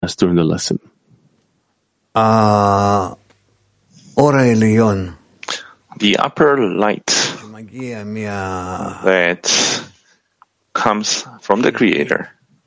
us during the lesson. The upper light that comes from the Creator,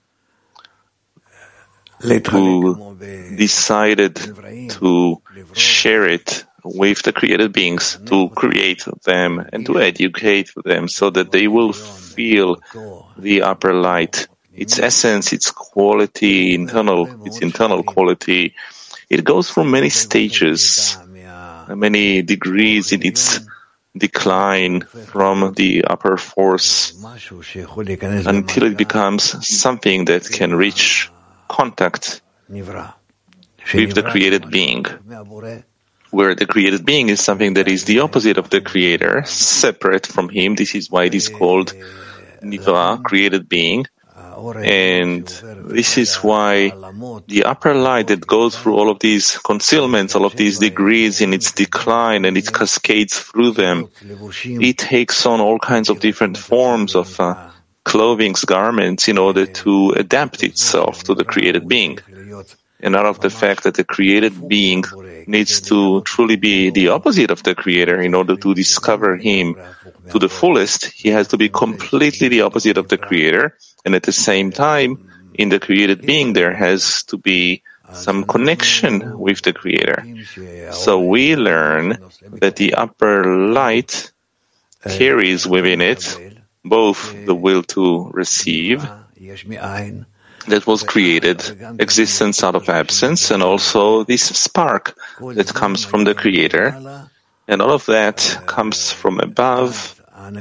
who decided to share it with the created beings, to create them and to educate them so that they will feel the upper light, its essence, its quality, its internal quality. It goes through many stages, many degrees in its decline from the upper force until it becomes something that can reach contact with the created being, where the created being is something that is the opposite of the Creator, separate from Him. This is why it is called Nivra, created being. And this is why the upper light that goes through all of these concealments, all of these degrees in its decline, and it cascades through them, it takes on all kinds of different forms of clothing, garments, in order to adapt itself to the created being. And out of the fact that the created being needs to truly be the opposite of the Creator in order to discover Him to the fullest, he has to be completely the opposite of the Creator. And at the same time, in the created being, there has to be some connection with the Creator. So we learn that the upper light carries within it both the will to receive, that was created, existence out of absence, and also this spark that comes from the Creator. And all of that comes from above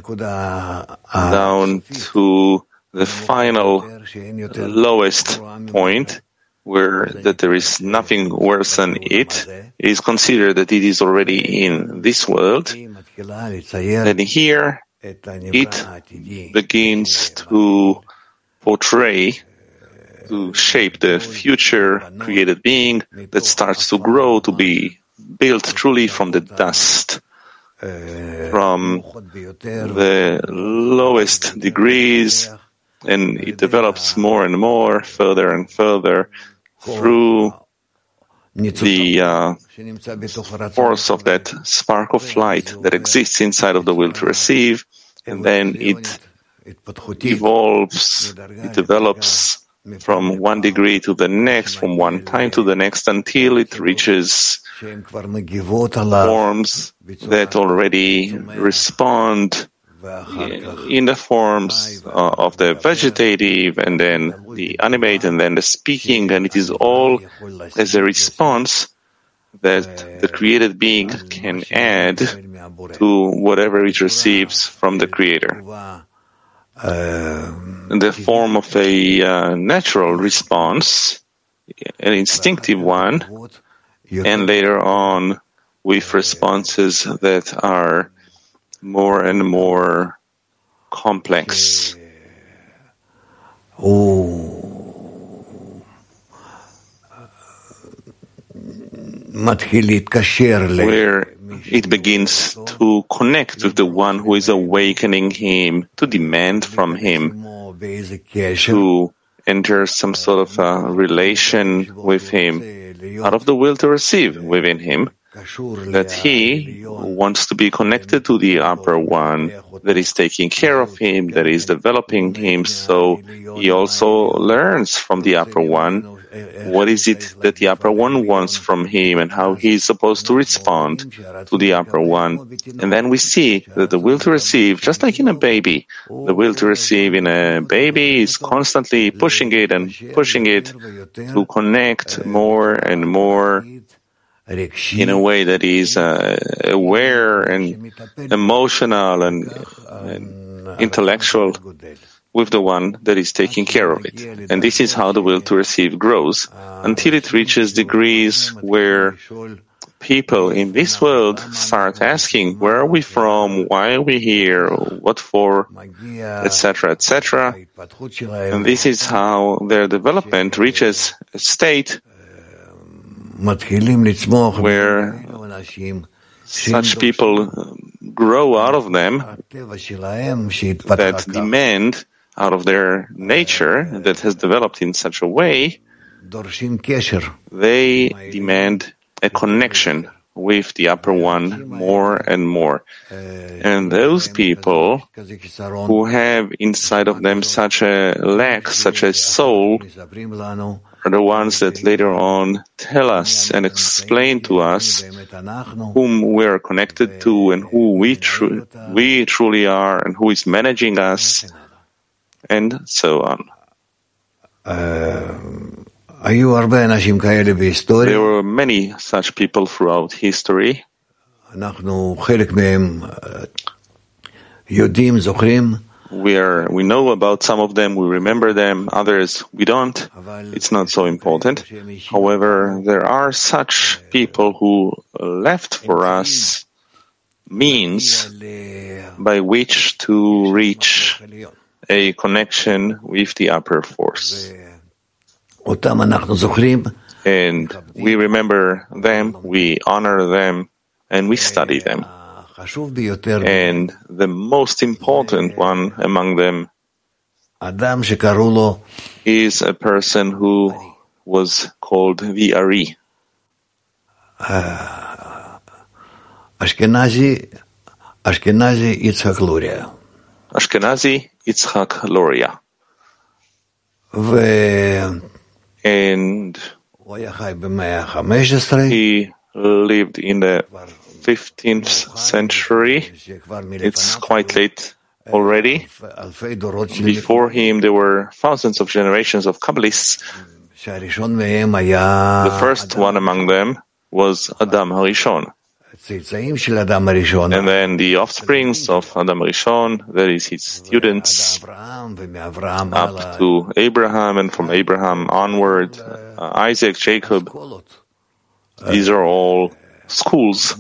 down to the final lowest point, where that there is nothing worse than it. It is considered that it is already in this world. And here it begins to portray, to shape the future created being that starts to grow, to be built truly from the dust, from the lowest degrees, and it develops more and more, further and further, through the force of that spark of light that exists inside of the will to receive, and then it evolves, it develops from one degree to the next, from one time to the next, until it reaches forms that already respond in the forms of the vegetative, and then the animate, and then the speaking, and it is all as a response that the created being can add to whatever it receives from the Creator. In the form of a natural response, an instinctive one, and later on with responses that are more and more complex. Where it begins to connect with the one who is awakening him, to demand from him, to enter some sort of a relation with him, out of the will to receive within him, that he wants to be connected to the upper one that is taking care of him, that is developing him. So he also learns from the upper one what is it that the upper one wants from him and how he is supposed to respond to the upper one. And then we see that the will to receive, just like in a baby, the will to receive in a baby is constantly pushing it and pushing it to connect more and more in a way that is aware and emotional and intellectual with the one that is taking care of it. And this is how the will to receive grows until it reaches degrees where people in this world start asking, where are we from? Why are we here? What for? Etc., etc. And this is how their development reaches a state where such people grow out of them, that demand out of their nature that has developed in such a way they demand a connection with the upper one more and more. And those people who have inside of them such a lack, such a soul, are the ones that later on tell us and explain to us whom we are connected to and who we truly are and who is managing us, and so on. There were many such people throughout history. We know about some of them, we remember them, others we don't. It's not so important. However, there are such people who left for us means by which to reach a connection with the upper force. And we remember them, we honor them, and we study them. And the most important one among them is a person who was called the Ari. Ashkenazi Yitzhak Luria. And he lived in the 15th century. It's quite late already. Before him, there were thousands of generations of Kabbalists. The first one among them was Adam HaRishon. And then the offsprings of Adam HaRishon, that is his students, up to Abraham, and from Abraham onward, Isaac, Jacob. These are all schools.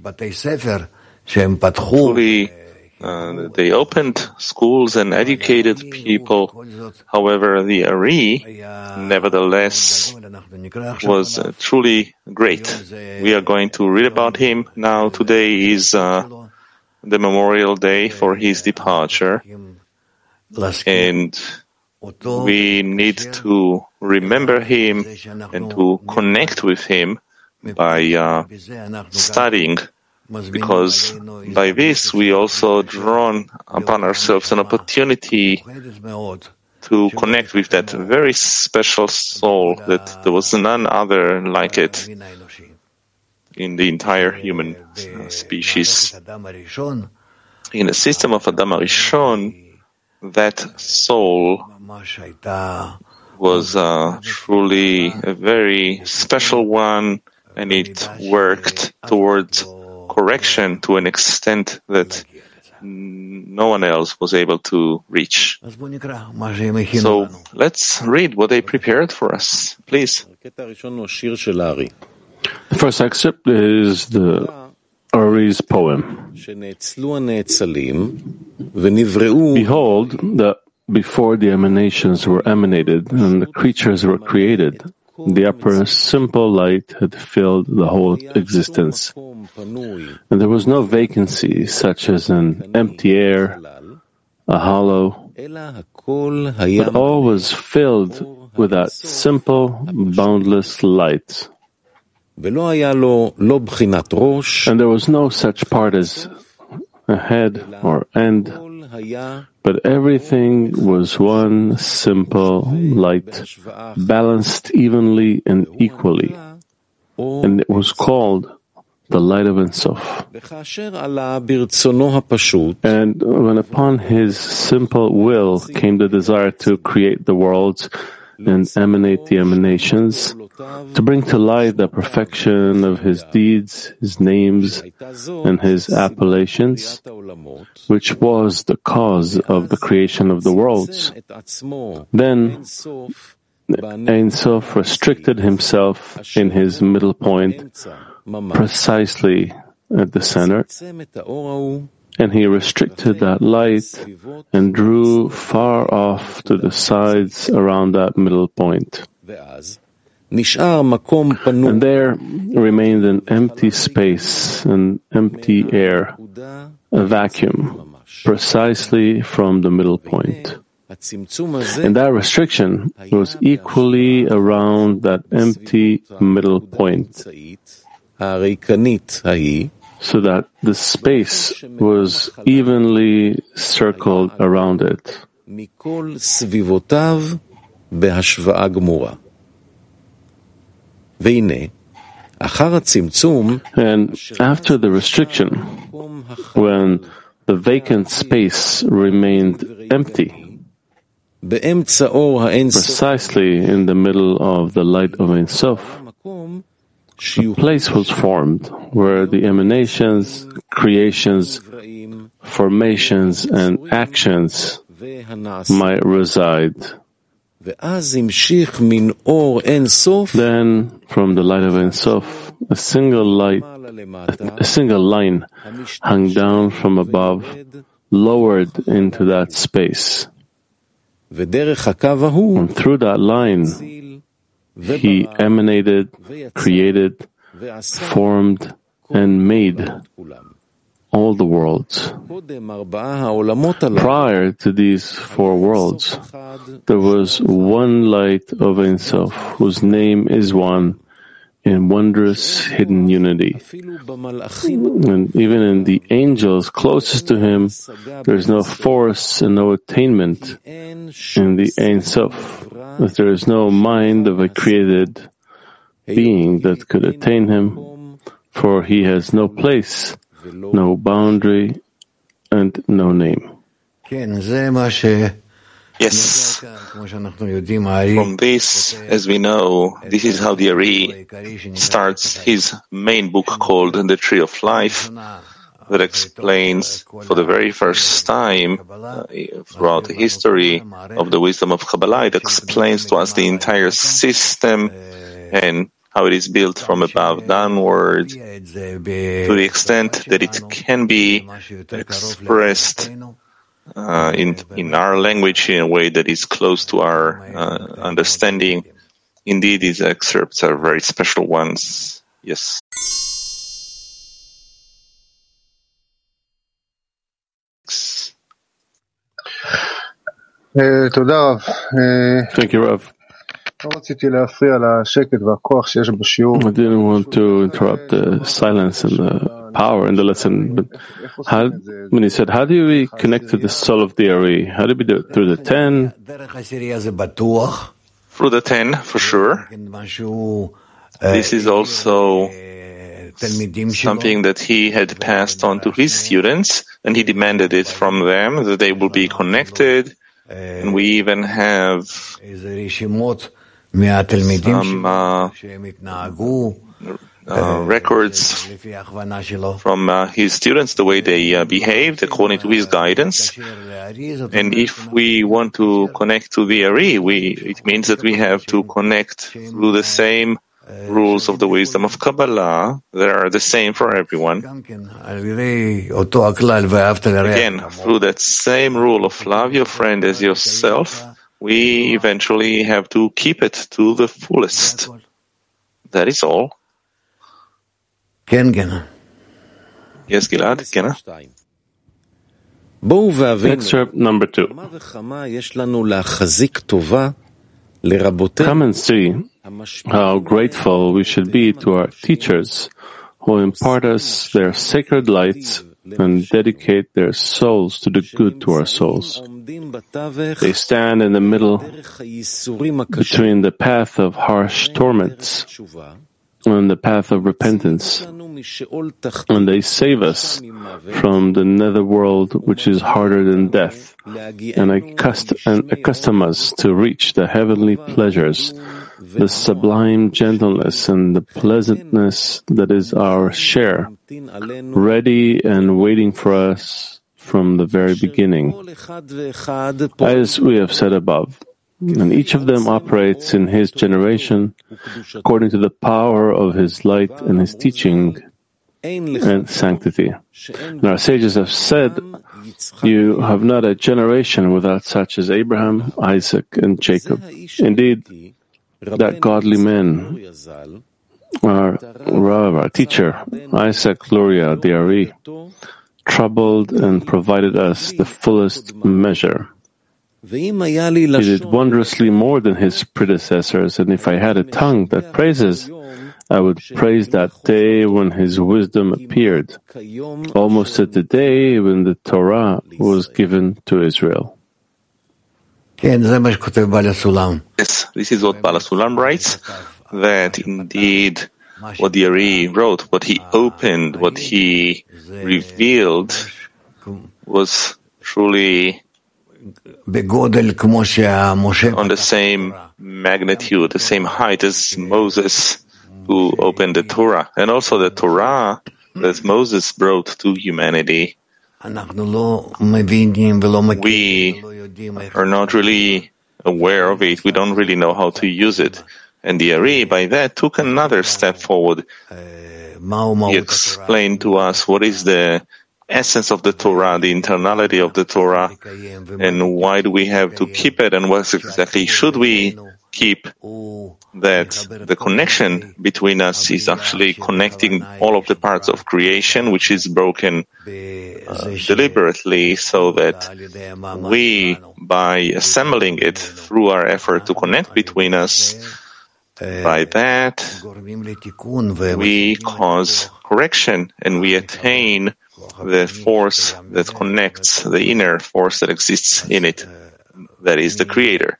Truly, they opened schools and educated people. However, the Ari, nevertheless, was truly great. We are going to read about him now. Today is the memorial day for his departure. And we need to remember him and to connect with him by studying, because by this we also drawn upon ourselves an opportunity to connect with that very special soul that there was none other like it in the entire human species. In the system of Adam HaRishon, that soul was truly a very special one, and it worked towards correction to an extent that no one else was able to reach. So let's read what they prepared for us, please. The first excerpt is the Ari's poem. Behold, that before the emanations were emanated and the creatures were created, the upper simple light had filled the whole existence, and there was no vacancy such as an empty air, a hollow, but all was filled with that simple, boundless light. And there was no such part as a head or end, but everything was one simple light, balanced evenly and equally, and it was called the light of Ein Sof. And when upon his simple will came the desire to create the worlds and emanate the emanations, to bring to light the perfection of his deeds, his names, and his appellations, which was the cause of the creation of the worlds. Then Ein Sof restricted himself in his middle point, precisely at the center, and he restricted that light and drew far off to the sides around that middle point. And there remained an empty space, an empty air, a vacuum, precisely from the middle point. And that restriction was equally around that empty middle point, so that the space was evenly circled around it. And after the restriction, when the vacant space remained empty, precisely in the middle of the light of Ein Sof, a place was formed where the emanations, creations, formations, and actions might reside. Then, from the light of Ein Sof, a single line hung down from above, lowered into that space. And through that line, he emanated, created, formed, and made all the worlds. Prior to these four worlds, there was one light of Ein Sof, whose name is one, in wondrous hidden unity. And even in the angels closest to him, there is no force and no attainment in the Ein Sof, as there is no mind of a created being that could attain him, for he has no place, no boundary, and no name. Yes. From this, as we know, this is how the Ari starts his main book called The Tree of Life, that explains for the very first time throughout the history of the wisdom of Kabbalah, it explains to us the entire system and how it is built from above downward, to the extent that it can be expressed in our language in a way that is close to our understanding. Indeed, these excerpts are very special ones. Yes. Thank you, Rav. I didn't want to interrupt the silence and the power in the lesson, but when he said, how do we connect to the soul of the Ari? How do we do it? Through the 10? Through the 10, for sure. This is also something that he had passed on to his students, and he demanded it from them, that they will be connected. And we even have some records from his students, the way they behaved according to his guidance. And if we want to connect to the Ari, it means that we have to connect through the same rules of the wisdom of Kabbalah that are the same for everyone. Again, through that same rule of love your friend as yourself, we eventually have to keep it to the fullest. That is all. Yes, Gilad? Excerpt number 2. Come and see how grateful we should be to our teachers who impart us their sacred lights and dedicate their souls to do good to our souls. They stand in the middle between the path of harsh torments and the path of repentance, and they save us from the netherworld, which is harder than death, and accustom us to reach the heavenly pleasures, the sublime gentleness and the pleasantness that is our share, ready and waiting for us from the very beginning. As we have said above, and each of them operates in his generation according to the power of his light and his teaching and sanctity. And our sages have said, you have not a generation without such as Abraham, Isaac, and Jacob. Indeed, that godly man, our teacher, Isaac Luria, the Ari, troubled and provided us the fullest measure. He did wondrously more than his predecessors, and if I had a tongue that praises, I would praise that day when his wisdom appeared, almost at the day when the Torah was given to Israel. Yes, this is what Baal HaSulam writes, that indeed what the Ari wrote, what he opened, what he revealed was truly on the same magnitude, the same height as Moses, who opened the Torah. And also the Torah that Moses brought to humanity. We are not really aware of it. We don't really know how to use it. And the Ari, by that, took another step forward. He explained to us what is the essence of the Torah, the internality of the Torah, and why do we have to keep it, and what exactly should we keep. That the connection between us is actually connecting all of the parts of creation, which is broken deliberately, so that we, by assembling it through our effort to connect between us, by that we cause correction and we attain the force that connects, the inner force that exists in it, that is the Creator.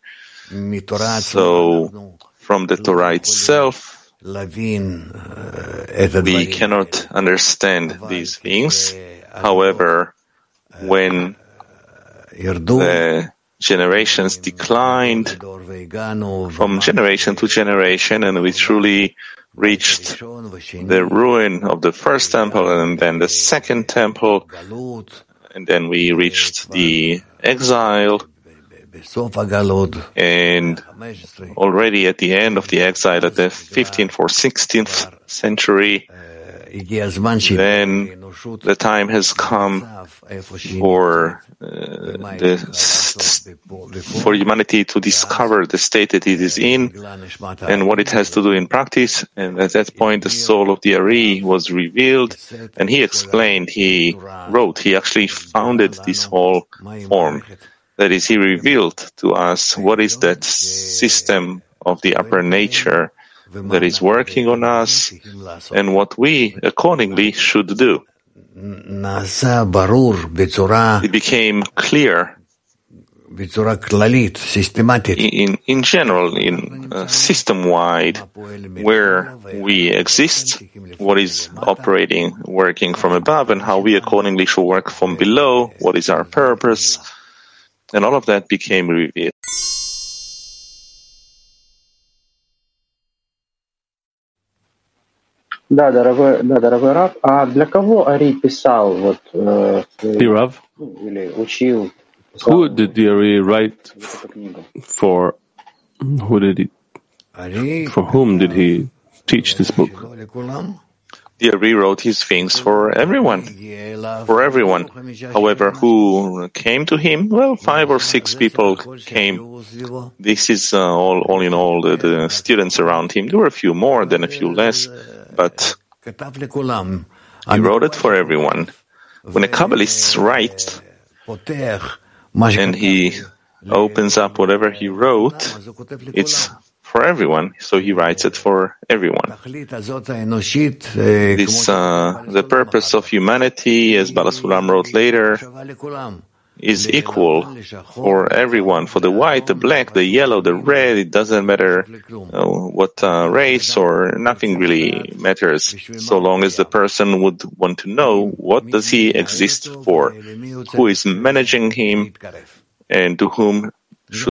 So, from the Torah itself, we cannot understand these things. However, when the generations declined from generation to generation, and we truly reached the ruin of the first temple and then the second temple, and then we reached the exile, and already at the end of the exile at the 15th or 16th century, then the time has come for humanity to discover the state that it is in and what it has to do in practice. And at that point, the soul of the Ari was revealed, and he explained, he wrote, he actually founded this whole form. That is, he revealed to us what is that system of the upper nature that is working on us and what we accordingly should do. It became clear in general, in system-wide, where we exist, what is operating, working from above, and how we accordingly should work from below, what is our purpose, and all of that became revealed. Да, дорогой Рав. А для кого Ари писал Rav, или учил? who did the Ari write for? For whom did he teach this book? The Ari wrote his things for everyone. However, who came to him? Well, 5 or 6 people came. This is all in all the students around him. There were a few more, then a few less, but he wrote it for everyone. When a Kabbalist writes, and he opens up whatever he wrote, it's for everyone, so he writes it for everyone. This, the purpose of humanity, as Baal HaSulam wrote later, is equal for everyone, for the white, the black, the yellow, the red. It doesn't matter what race, or nothing really matters, so long as the person would want to know what does he exist for, who is managing him, and to whom should.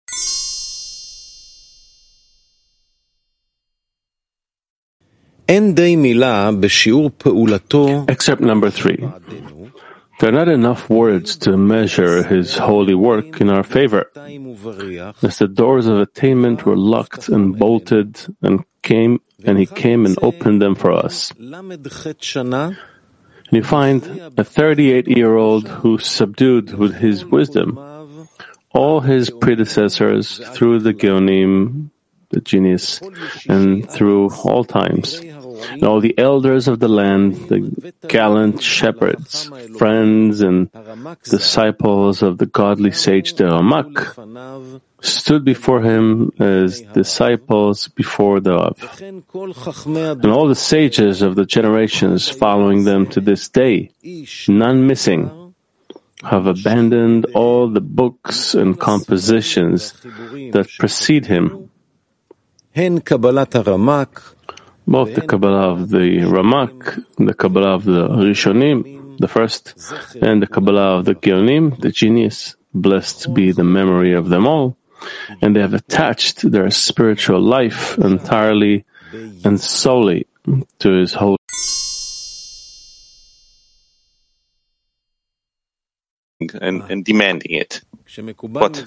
Excerpt number 3. There are not enough words to measure his holy work in our favor, as the doors of attainment were locked and bolted, and he came and opened them for us. And you find a 38-year-old who subdued with his wisdom all his predecessors through the Geonim, the genius, and through all times. and all the elders of the land, the gallant shepherds, friends and disciples of the godly sage the Ramak, stood before him as disciples before the Rav. And all the sages of the generations following them to this day, none missing, have abandoned all the books and compositions that precede him. Both the Kabbalah of the Ramak, the Kabbalah of the Rishonim, the first, and the Kabbalah of the Geonim, the genius, blessed be the memory of them all, and they have attached their spiritual life entirely and solely to his holy and demanding it. But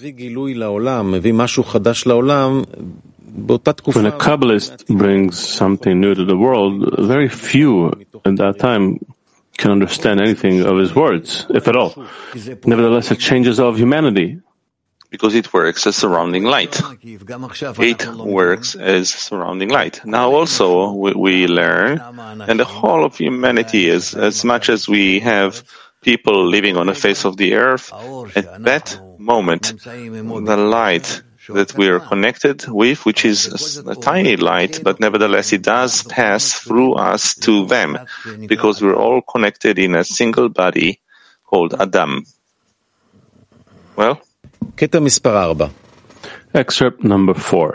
when a Kabbalist brings something new to the world, very few at that time can understand anything of his words, if at all. Nevertheless, it changes all of humanity. Because it works as surrounding light. It works as surrounding light. Now also we learn, and the whole of humanity is, as much as we have people living on the face of the earth, at that moment, the light that we are connected with, which is a tiny light, but nevertheless it does pass through us to them, because we're all connected in a single body called Adam. Well? Excerpt number 4.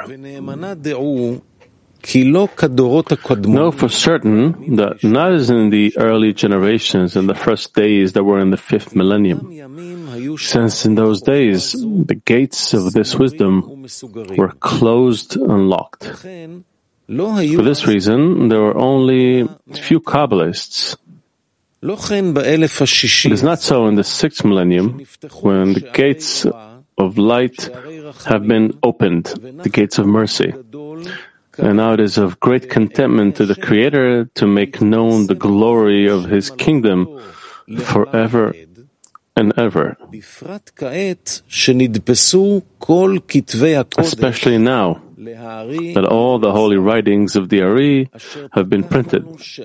Know for certain that not as in the early generations and the first days that were in the 5th millennium, since in those days the gates of this wisdom were closed and locked. For this reason, there were only few Kabbalists. It is not so in the 6th millennium, when the gates of light have been opened, the gates of mercy. And now it is of great contentment to the Creator to make known the glory of His kingdom forever and ever. Especially now that all the holy writings of the Ari have been printed.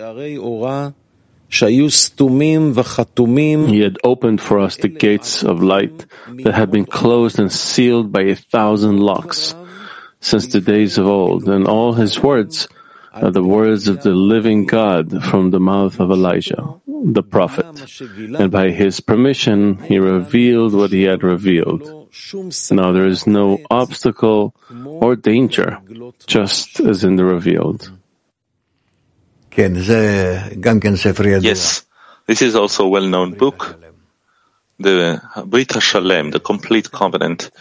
He had opened for us the gates of light that had been closed and sealed by 1,000 locks since the days of old, and all his words are the words of the living God from the mouth of Elijah, the prophet. And by his permission, he revealed what he had revealed. Now there is no obstacle or danger, just as in the revealed. Yes, this is also a well-known book, the Brit HaShalem, the complete covenant.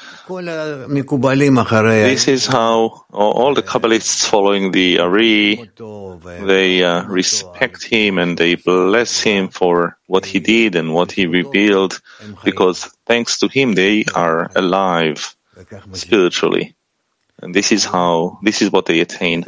This is how all the Kabbalists following the Ari, they respect him and they bless him for what he did and what he revealed, because thanks to him they are alive spiritually. And this is what they attain.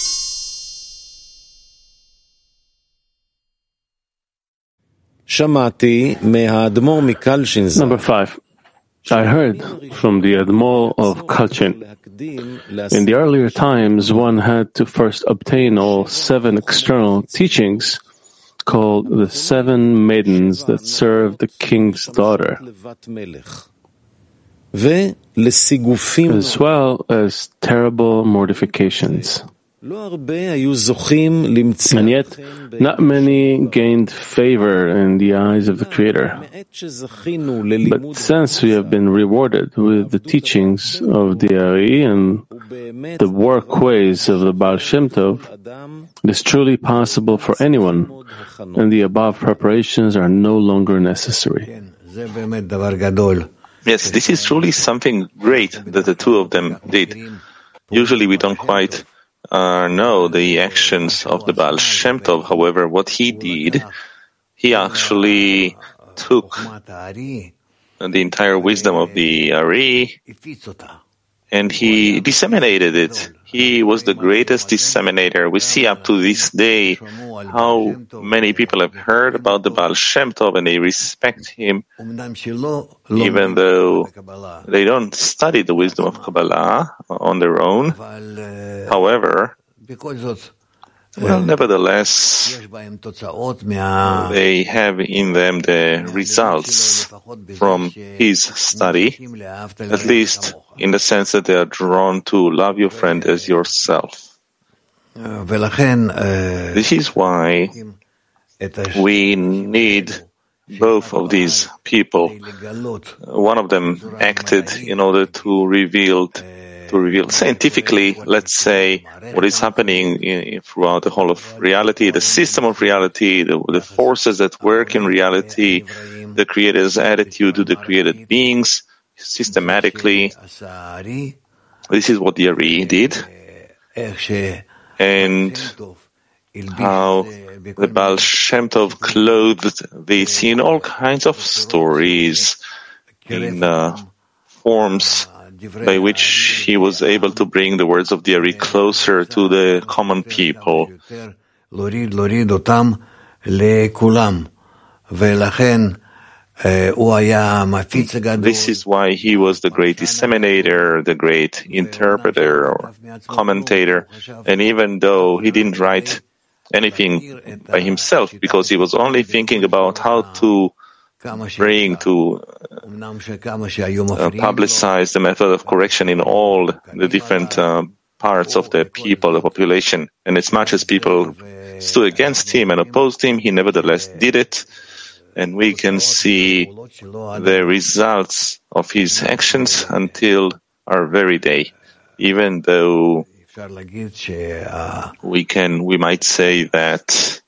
Number 5. I heard from the Admor of Kalchin. In the earlier times, one had to first obtain all 7 external teachings called the 7 maidens that serve the king's daughter, as well as terrible mortifications. And yet, not many gained favor in the eyes of the Creator. But since we have been rewarded with the teachings of the Ari and the work ways of the Baal Shem Tov, it is truly possible for anyone, and the above preparations are no longer necessary. Yes, this is truly something great that the two of them did. Usually we don't quite know the actions of the Baal Shem Tov. However, what he did, he actually took the entire wisdom of the Ari and he disseminated it. He was the greatest disseminator. We see up to this day how many people have heard about the Baal Shem Tov and they respect him, even though they don't study the wisdom of Kabbalah on their own. However, Well, nevertheless, they have in them the results from his study, at least in the sense that they are drawn to love your friend as yourself. This is why we need both of these people. One of them acted in order to reveal scientifically, let's say, what is happening throughout the whole of reality, the system of reality, the forces that work in reality, the Creator's attitude to the created beings, systematically. This is what the Ari did, and how the Baal Shem Tov clothed this in all kinds of stories, in forms by which he was able to bring the words of the Ari closer to the common people. This is why he was the great disseminator, the great interpreter or commentator, and even though he didn't write anything by himself, because he was only thinking about how to bring to publicize the method of correction in all the different parts of the people, the population. And as much as people stood against him and opposed him, he nevertheless did it. And we can see the results of his actions until our very day, even though we might say that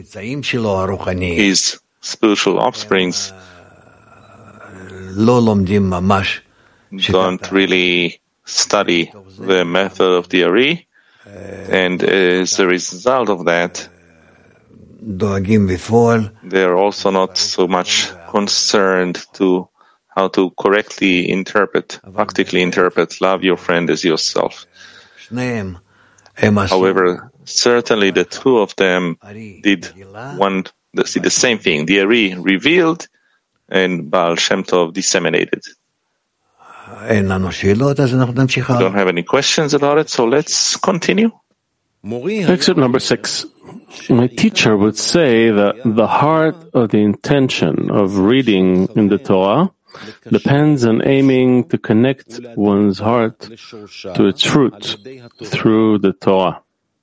his spiritual offsprings don't really study the method of the Ari, and as a result of that, they are also not so much concerned to how to correctly interpret, practically interpret, love your friend as yourself. However, certainly the two of them did the same thing. The Ari revealed and Baal Shem Tov disseminated. We don't have any questions about it, so let's continue. Excerpt number 6. My teacher would say that the heart of the intention of reading in the Torah depends on aiming to connect one's heart to its root through the Torah.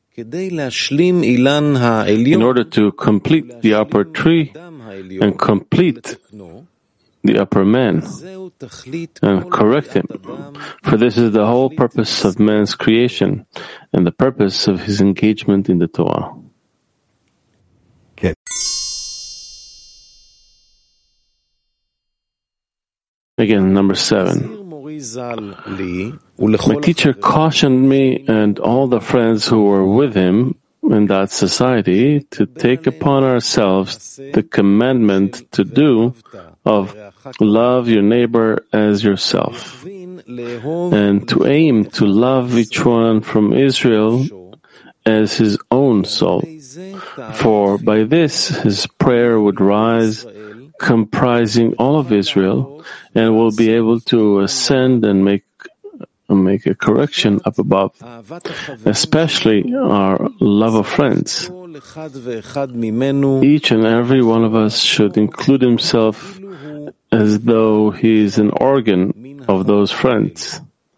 In order to complete the upper tree and complete the upper man and correct him, for this is the whole purpose of man's creation and the purpose of his engagement in the Torah. Again, number 7. My teacher cautioned me and all the friends who were with him in that society to take upon ourselves the commandment to do of love your neighbor as yourself, and to aim to love each one from Israel as his own soul. For by this his prayer would rise, comprising all of Israel, and will be able to ascend and make a correction up above, especially our love of friends. Each and every one of us should include himself as though he is an organ of those friends.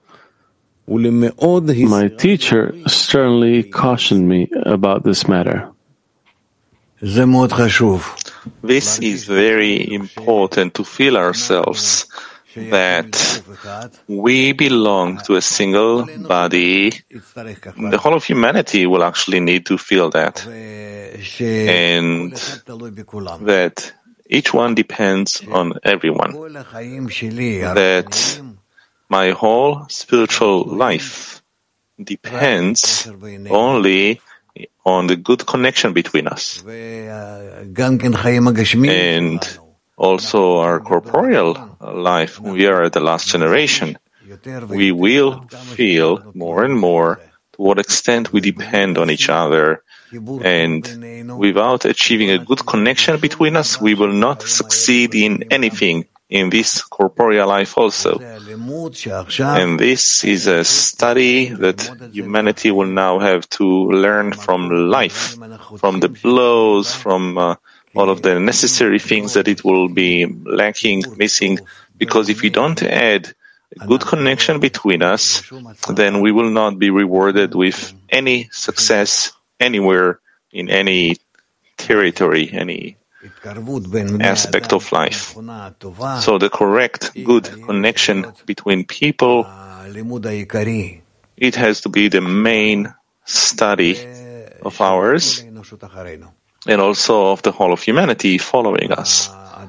My teacher sternly cautioned me about this matter. This is very important to feel ourselves that we belong to a single body. The whole of humanity will actually need to feel that, and that each one depends on everyone, that my whole spiritual life depends only on the good connection between us, and also our corporeal life. We are the last generation. We will feel more and more to what extent we depend on each other, and without achieving a good connection between us, we will not succeed in anything in this corporeal life also. And this is a study that humanity will now have to learn from life, from the blows, from all of the necessary things that it will be lacking, missing, because if we don't add a good connection between us, then we will not be rewarded with any success anywhere in any territory, any aspect of life. So the correct, good connection between people, it has to be the main study of ours and also of the whole of humanity following us.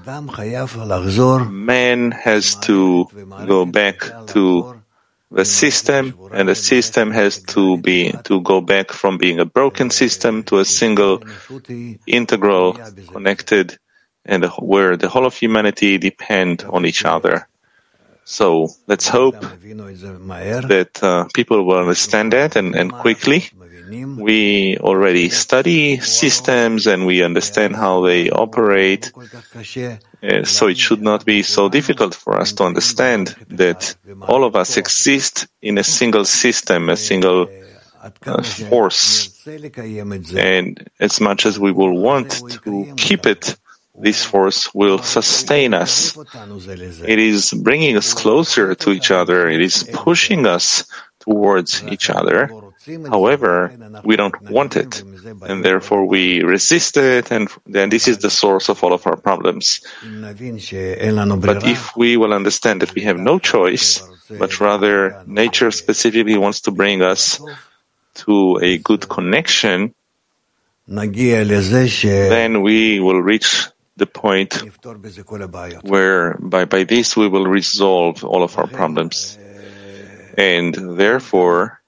Man has to go back to the system, and the system has to go back from being a broken system to a single, integral, connected, and where the whole of humanity depend on each other. So let's hope that people will understand that and quickly. We already study systems and we understand how they operate. So it should not be so difficult for us to understand that all of us exist in a single system, a single force. And as much as we will want to keep it, this force will sustain us. It is bringing us closer to each other. It is pushing us towards each other. However, we don't want it, and therefore we resist it, and then this is the source of all of our problems. But if we will understand that we have no choice, but rather nature specifically wants to bring us to a good connection, then we will reach the point where by this we will resolve all of our problems. And therefore,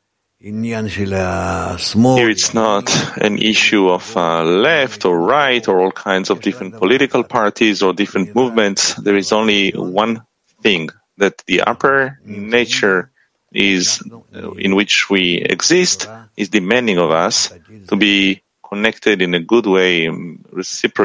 here it's not an issue of left or right or all kinds of different political parties or different movements. There is only one thing, that the upper nature is in which we exist is demanding of us to be connected in a good way, reciprocal.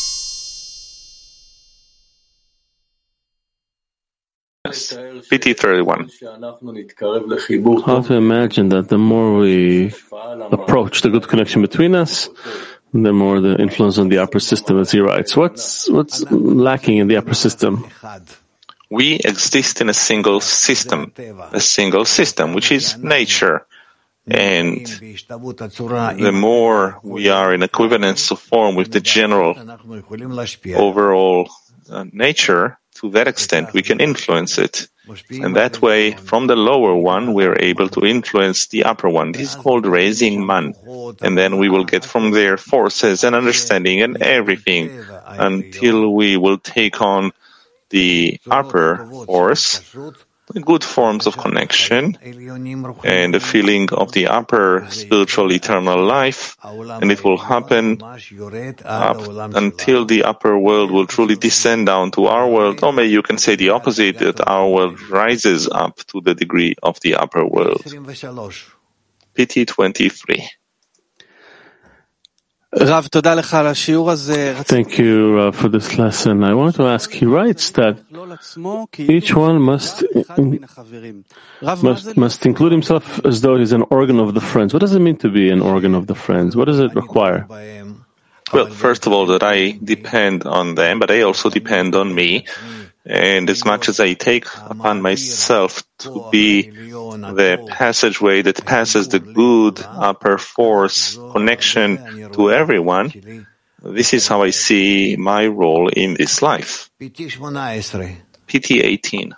PT 31. How to imagine that the more we approach the good connection between us, the more the influence on the upper system, as he writes. What's lacking in the upper system? We exist in a single system, which is nature. And the more we are in equivalence of form with the general overall nature, to that extent we can influence it. And that way, from the lower one, we are able to influence the upper one. This is called raising man. And then we will get from there forces and understanding and everything until we will take on the upper force, good forms of connection and the feeling of the upper spiritual eternal life, and it will happen until the upper world will truly descend down to our world, or maybe you can say the opposite, that our world rises up to the degree of the upper world. PT 23. Thank you for this lesson. I want to ask, he writes that each one must include himself as though he's an organ of the friends. What does it mean to be an organ of the friends? What does it require? Well, first of all, that I depend on them, but they also depend on me. And as much as I take upon myself to be the passageway that passes the good upper force connection to everyone, this is how I see my role in this life. PT 18.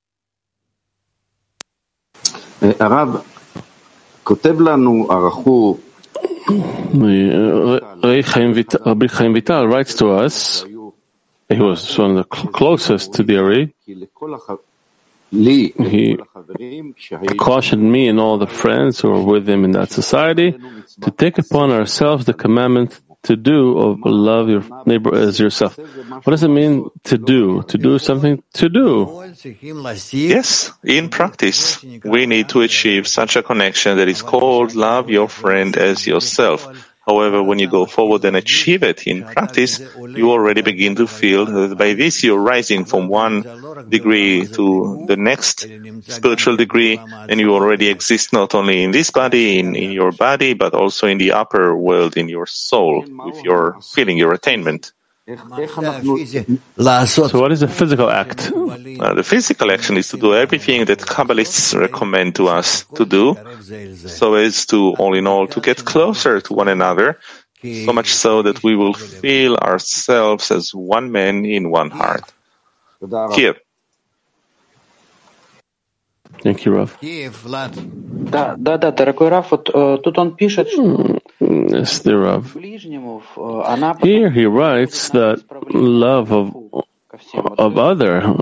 Rabbi Chaim Vital writes to us. He was one of the closest to the Ari. He cautioned me and all the friends who were with him in that society to take upon ourselves the commandment to do of love your neighbor as yourself. What does it mean to do? To do something to do? Yes, in practice, we need to achieve such a connection that is called love your friend as yourself. However, when you go forward and achieve it in practice, you already begin to feel that by this you're rising from one degree to the next spiritual degree, and you already exist not only in this body, in your body, but also in the upper world, in your soul, with your feeling, your attainment. So what is the physical act? The physical action is to do everything that Kabbalists recommend to us to do, so as to, all in all, to get closer to one another, so much so that we will feel ourselves as one man in one heart. Here. Thank you, Rav. Да, дорогой Раф, вот тут он пишет, что Yes, the Rav. ближнему она Here he writes that love of other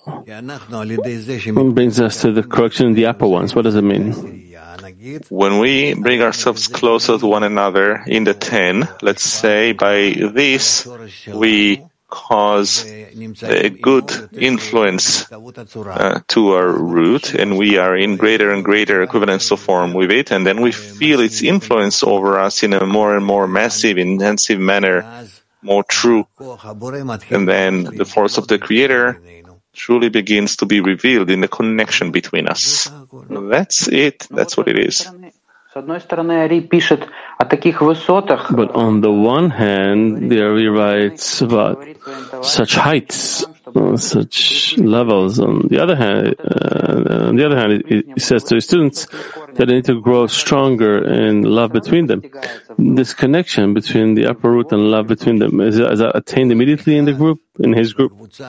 brings us to the correction in the upper ones. What does it mean? When we bring ourselves closer to one another in the 10, let's say by this we cause a good influence to our root, and we are in greater and greater equivalence of form with it, and then we feel its influence over us in a more and more massive, intensive manner, more true. And then the force of the Creator truly begins to be revealed in the connection between us. That's it. That's what it is. С одной стороны, Ари пишет о таких высотах. But on the one hand, the Ari writes about such heights, such levels. On the other hand, he says to his students that they need to grow stronger in love between them. This connection between the upper root and love between them, is that attained immediately in the group, in his group?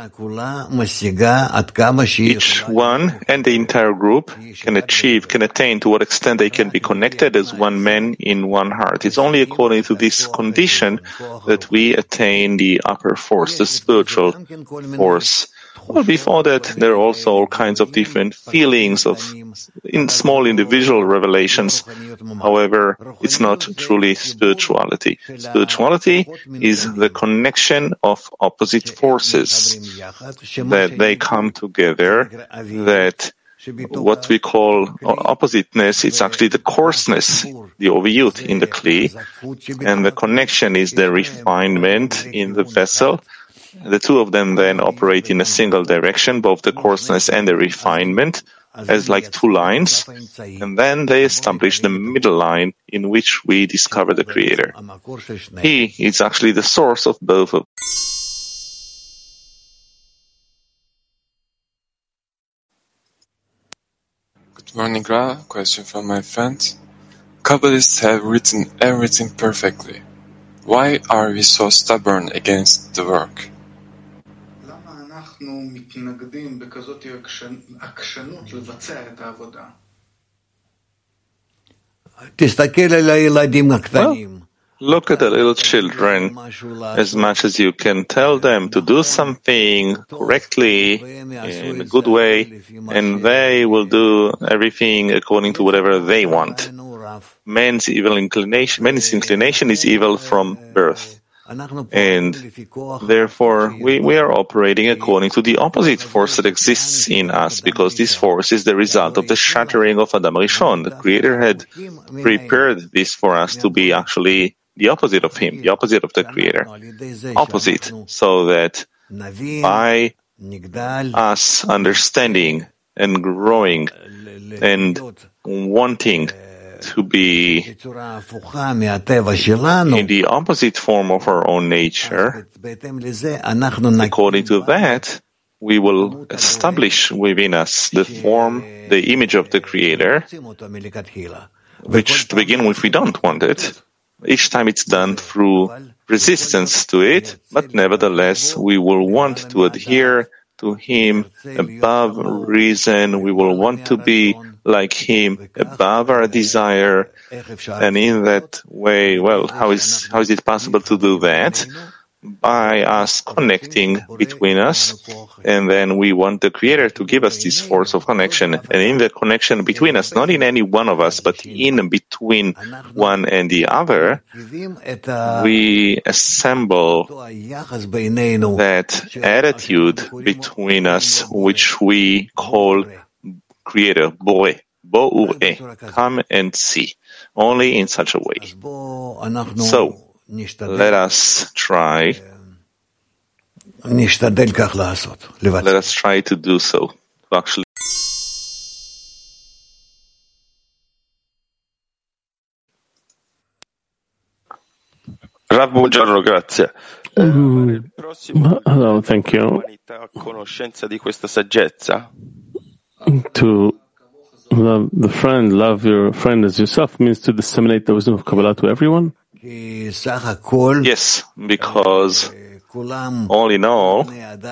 Each one and the entire group can attain to what extent they can be connected as one man in one heart. It's only according to this condition that we attain the upper force, the spiritual force. Well, before that, there are also all kinds of different feelings in small individual revelations. However, it's not truly spirituality. Spirituality is the connection of opposite forces, that they come together, that what we call oppositeness, it's actually the coarseness, the oviyut in the kli, and the connection is the refinement in the vessel. The two of them then operate in a single direction, both the coarseness and the refinement, as like two lines, and then they establish the middle line in which we discover the Creator. He is actually the source of both of them. Good morning, Ra. Question from my friend. Kabbalists have written everything perfectly. Why are we so stubborn against the work? Look at the little children. As much as you can tell them to do something correctly, in a good way, and they will do everything according to whatever they want. Man's inclination is evil from birth. And therefore, we are operating according to the opposite force that exists in us, because this force is the result of the shattering of Adam Rishon. The Creator had prepared this for us to be actually the opposite of Him, the opposite of the Creator. Opposite, so that by us understanding and growing and wanting to be in the opposite form of our own nature, according to that, we will establish within us the form, the image of the Creator, which to begin with we don't want it. Each time it's done through resistance to it, but nevertheless we will want to adhere to Him above reason. We will want to be like Him above our desire. And in that way, well, how is it possible to do that? By us connecting between us, and then we want the Creator to give us this force of connection. And in the connection between us, not in any one of us, but in between one and the other, we assemble that attitude between us, which we call Creator, Boré, Bo'ur'e, come and see. only in such a way. So, let us try to do so, to actually Rav, buongiorno, grazie. Hello, thank you. A conoscenza di questa saggezza? To love the friend, love your friend as yourself, means to disseminate the wisdom of Kabbalah to everyone? Yes, because all in all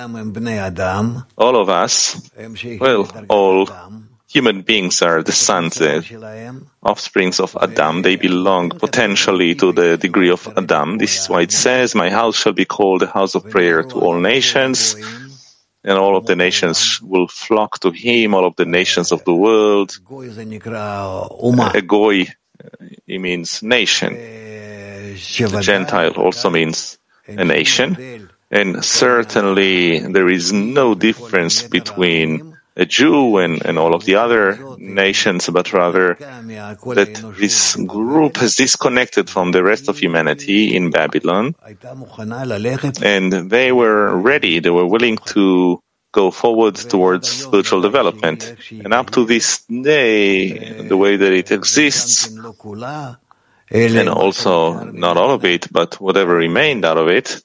of us, well, all human beings are the sons, the offsprings of Adam. They belong potentially to the degree of Adam. This is why it says, "My house shall be called a house of prayer to all nations, and all of the nations will flock to him, all of the nations of the world." A goy, it means nation. The Gentile also means a nation. And certainly there is no difference between a Jew and all of the other nations, but rather that this group has disconnected from the rest of humanity in Babylon, and they were ready, they were willing to go forward towards spiritual development. And up to this day, the way that it exists, and also not all of it, but whatever remained out of it,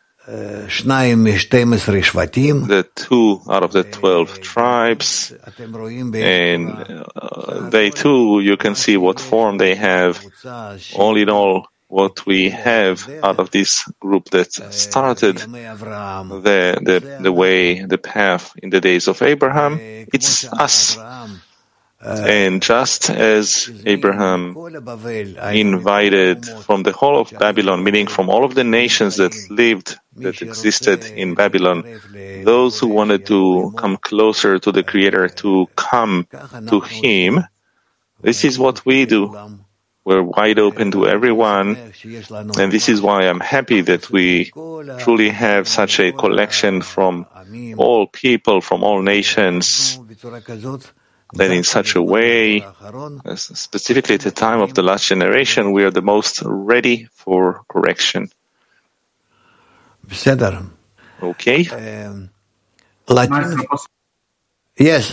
the 2 out of the 12 tribes, and they too, you can see what form they have. All in all, what we have out of this group that started the way, the path in the days of Abraham, it's us. And just as Abraham invited from the whole of Babylon, meaning from all of the nations that existed in Babylon, those who wanted to come closer to the Creator, to come to Him, this is what we do. We're wide open to everyone, and this is why I'm happy that we truly have such a collection from all people, from all nations, that in such a way, specifically at the time of the last generation, we are the most ready for correction. Okay? Yes.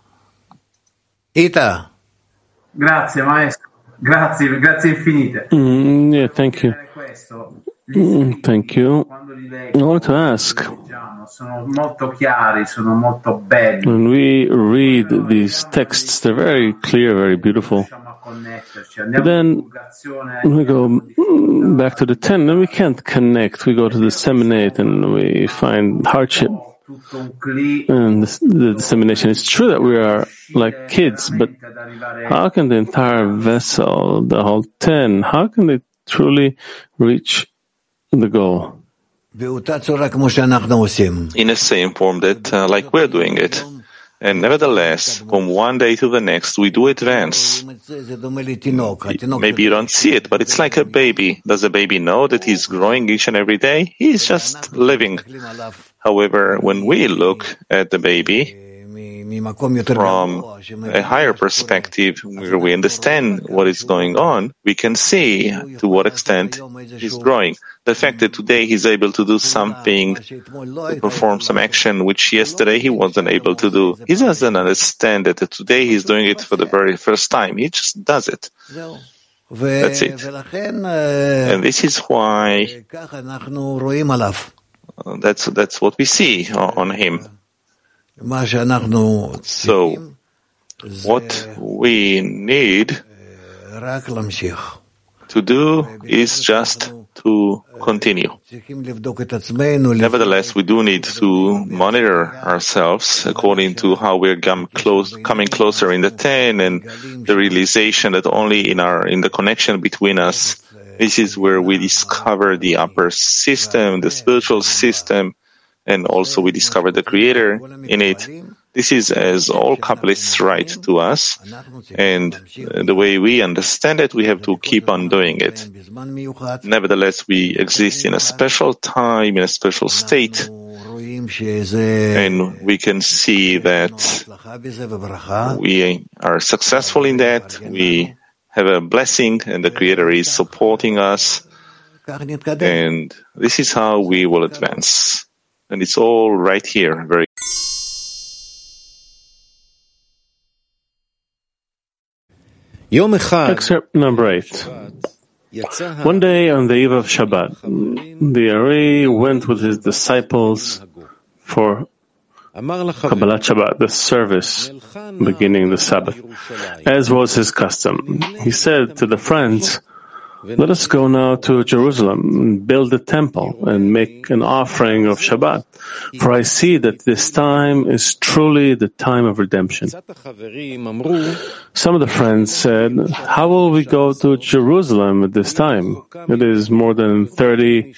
Ita. Grazie, maestro. Grazie infinite. Yeah, thank you. Thank you. I want to ask, when we read these texts, they're very clear, very beautiful. But then we go back to the 10, then we can't connect. We go to disseminate and we find hardship. And the dissemination, it's true that we are like kids, but how can the entire vessel, the whole 10, how can they truly reach the goal? In the same form that, like we're doing it. And nevertheless, from one day to the next, we do advance. Maybe you don't see it, but it's like a baby. Does a baby know that he's growing each and every day? He's just living. However, when we look at the baby from a higher perspective, where we understand what is going on, we can see to what extent he's growing. The fact that today he's able to do something, to perform some action which yesterday he wasn't able to do. He doesn't understand that today he's doing it for the very first time. He just does it. That's it. And this is why that's what we see on him. So, what we need to do is just to continue. Nevertheless, we do need to monitor ourselves according to how we're coming closer in the 10, and the realization that only in the connection between us, this is where we discover the upper system, the spiritual system, and also we discover the Creator in it. This is as all Kabbalists write to us, and the way we understand it, we have to keep on doing it. Nevertheless, we exist in a special time, in a special state, and we can see that we are successful in that. We have a blessing and the Creator is supporting us. And this is how we will advance. And it's all right here. Excerpt number 8. One day on the eve of Shabbat, the Ari went with his disciples for Kabbalat Shabbat, the service beginning the Sabbath, as was his custom. He said to the friends, "Let us go now to Jerusalem and build a temple and make an offering of Shabbat, for I see that this time is truly the time of redemption." Some of the friends said, "How will we go to Jerusalem at this time? It is more than 30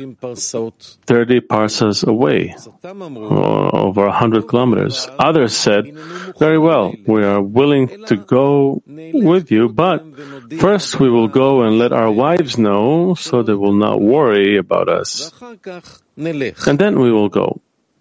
parsas away, or over 100 kilometers." Others said, "Very well, we are willing to go with you, but first we will go and let our wives know so they will not worry about us. And then we will go."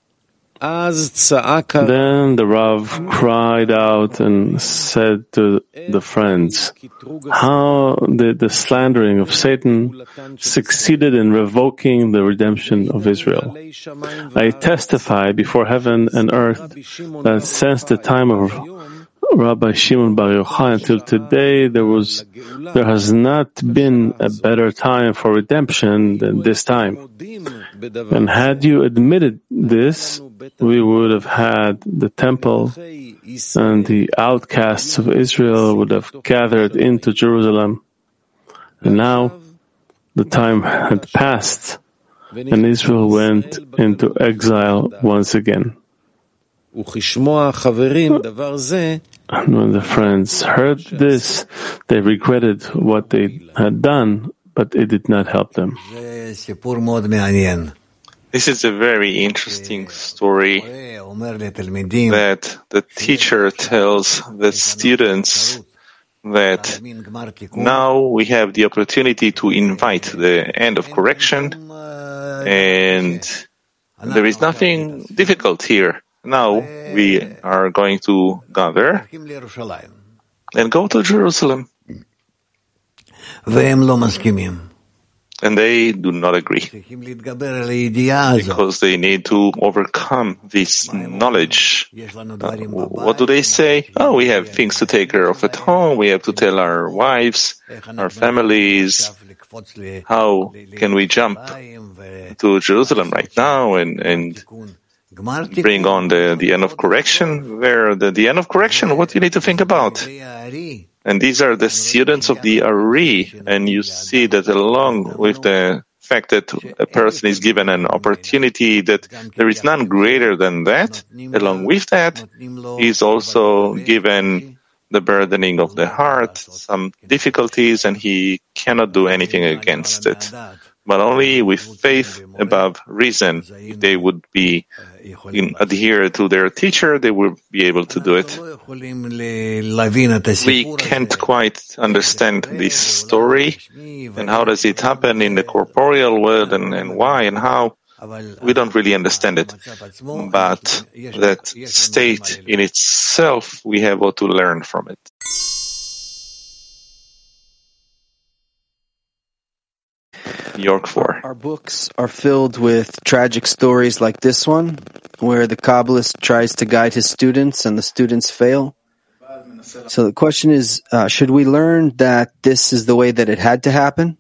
Then the Rav cried out and said to the friends, "How did the slandering of Satan succeeded in revoking the redemption of Israel? I testify before heaven and earth that since the time of Rabbi Shimon Bar Yochai until today, there has not been a better time for redemption than this time. And had you admitted this, we would have had the temple, and the outcasts of Israel would have gathered into Jerusalem. And now the time had passed, and Israel went into exile once again. And when the friends heard this, they regretted what they had done, but it did not help them. This is a very interesting story that the teacher tells the students that now we have the opportunity to invite the end of correction, and there is nothing difficult here. Now we are going to gather and go to Jerusalem. And they do not agree, because they need to overcome this knowledge. What do they say? Oh, we have things to take care of at home. We have to tell our wives, our families. How can we jump to Jerusalem right now and bring on the end of correction? Where the end of correction, what do you need to think about? And these are the students of the Ari, and you see that along with the fact that a person is given an opportunity, that there is none greater than that, along with that, he is also given the burdening of the heart, some difficulties, and he cannot do anything against it. But only with faith above reason, if they would be adhere to their teacher, they will be able to do it. We can't quite understand this story, and how does it happen in the corporeal world, and why and how. We don't really understand it. But that state in itself, we have what to learn from it. York 4. Our books are filled with tragic stories like this one, where the Kabbalist tries to guide his students and the students fail. So the question is, should we learn that this is the way that it had to happen?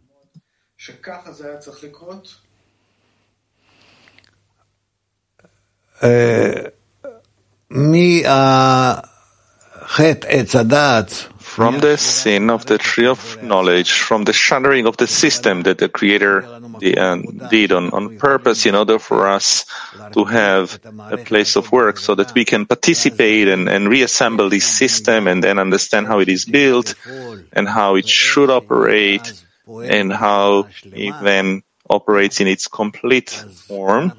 From the sin of the tree of knowledge, from the shattering of the system that the Creator did on purpose in order for us to have a place of work so that we can participate and reassemble this system and then understand how it is built and how it should operate and how it then operates in its complete form.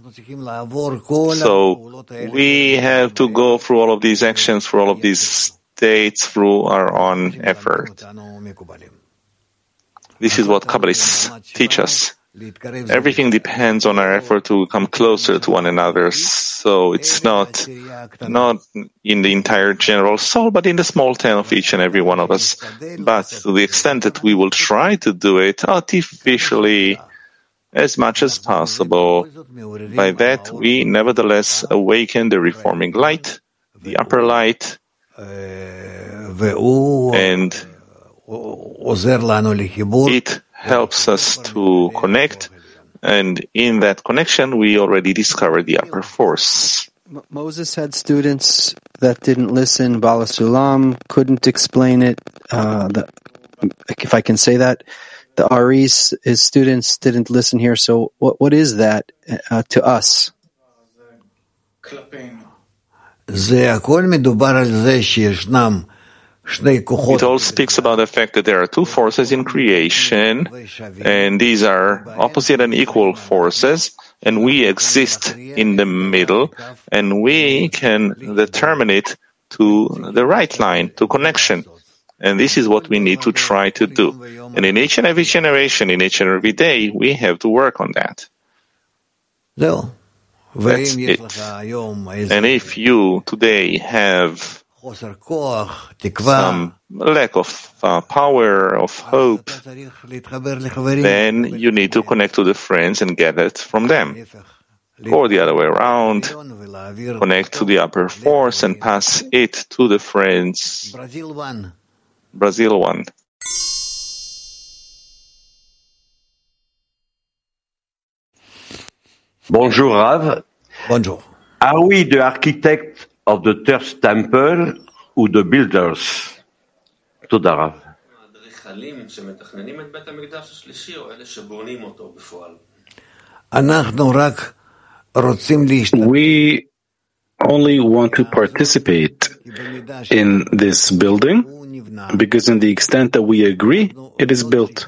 So we have to go through all of these actions, through all of these states, through our own effort. This is what Kabbalists teach us, Everything depends on our effort to come closer to one another. So it's not in the entire general soul, but in the small tent of each and every one of us. But to the extent that we will try to do it artificially as much as possible, by that we nevertheless awaken the reforming light, the upper light, and it helps us to connect, and in that connection we already discovered the upper force. Moses had students that didn't listen. Bala Sulam couldn't explain it. If I can say that, the Aris, his students, didn't listen here. So what is that to us? It all speaks about the fact that there are two forces in creation, and these are opposite and equal forces, and we exist in the middle, and we can determine it to the right line, to connection. And this is what we need to try to do. And in each and every generation, in each and every day, we have to work on that. That's it. And if you today have some lack of power, of hope, then you need to connect to the friends and get it from them. Or the other way around, connect to the upper force and pass it to the friends. Brazil 1. Bonjour Rav. Bonjour. Are we the architect of the third temple or the builders? תודה רב. We only want to participate in this building because in the extent that we agree, it is built.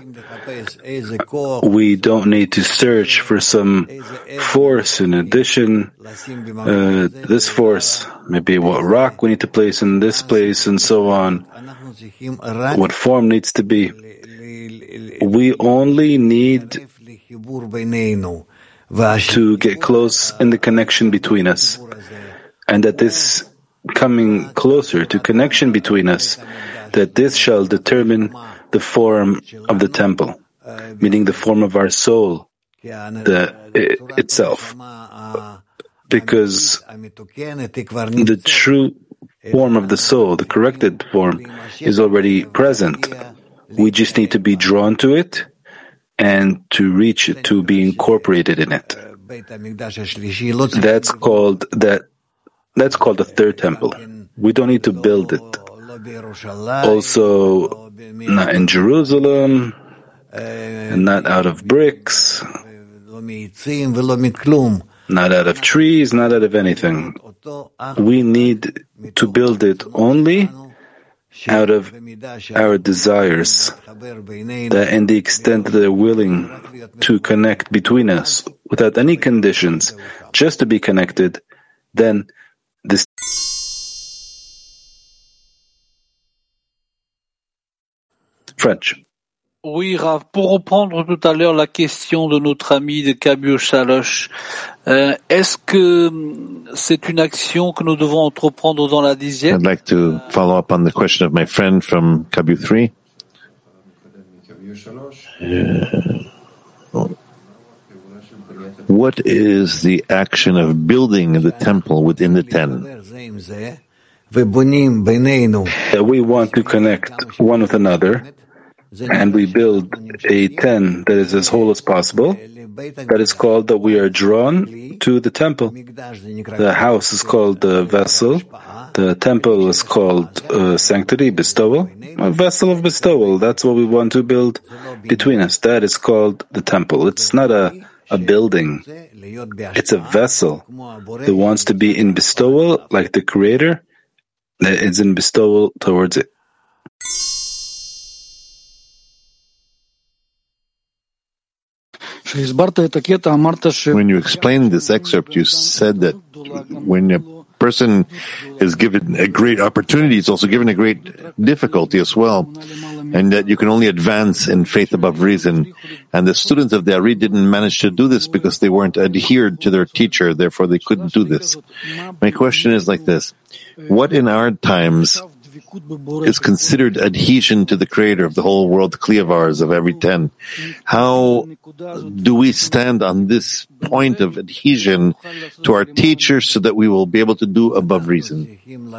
We don't need to search for some force in addition. This force, maybe what rock we need to place in this place and so on, what form needs to be. We only need to get close in the connection between us. And that this coming closer to connection between us, that this shall determine the form of the temple, meaning the form of our soul itself. Because the true form of the soul, the corrected form, is already present. We just need to be drawn to it and to reach it, to be incorporated in it. That's called the third temple. We don't need to build it. Also, not in Jerusalem, and not out of bricks, not out of trees, not out of anything. We need to build it only out of our desires, that in the extent that they're willing to connect between us without any conditions, just to be connected, then this French. Oui, Rav, pour reprendre tout à l'heure la question de notre ami de Kabir Shalosh, est-ce que c'est une action que nous devons entreprendre dans la 10e? I'd like to follow up on the question of my friend from Kabir 3. What is the action of building the temple within the 10? That we want to connect one with another, and we build a 10 that is as whole as possible. That is called that we are drawn to the temple. The house is called the vessel. The temple is called sanctity, bestowal. A vessel of bestowal. That's what we want to build between us. That is called the temple. It's not a building. It's a vessel that wants to be in bestowal, like the Creator that is in bestowal towards it. When you explained this excerpt, you said that when a person is given a great opportunity, he's also given a great difficulty as well. And that you can only advance in faith above reason. And the students of the Ari didn't manage to do this because they weren't adhered to their teacher, therefore they couldn't do this. My question is like this. What in our times is considered adhesion to the creator of the whole world, Kli of ours, of every 10? How do we stand on this point of adhesion to our teacher so that we will be able to do above reason?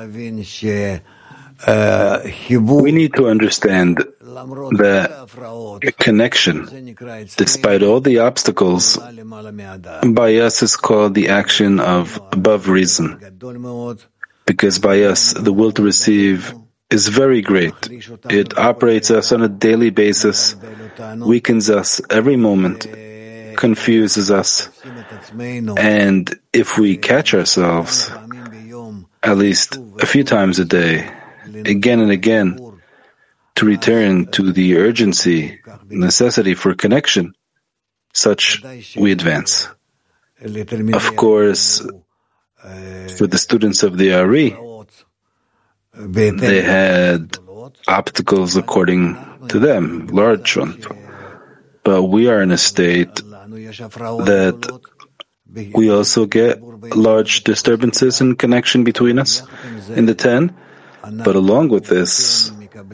We need to understand that a connection, despite all the obstacles, by us is called the action of above reason. Because by us, the will to receive is very great. It operates us on a daily basis, weakens us every moment, confuses us. And if we catch ourselves, at least a few times a day, again and again, to return to the urgency, necessity for connection, such we advance. Of course, for the students of the Ari, they had obstacles according to them, large ones. But we are in a state that we also get large disturbances in connection between us in the 10. But along with this,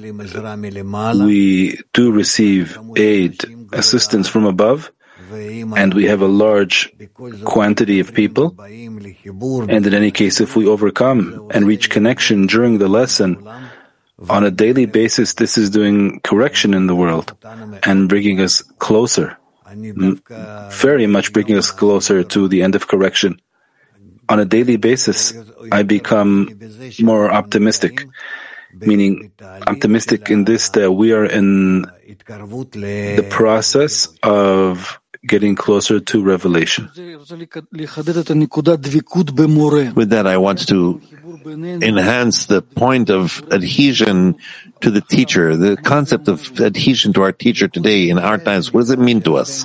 we do receive aid, assistance from above, and we have a large quantity of people. And in any case, if we overcome and reach connection during the lesson, on a daily basis, this is doing correction in the world and bringing us closer, very much bringing us closer to the end of correction. On a daily basis, I become more optimistic, meaning optimistic in this that we are in the process of getting closer to revelation. With that, I want to enhance the point of adhesion to the teacher, the concept of adhesion to our teacher today in our times. What does it mean to us?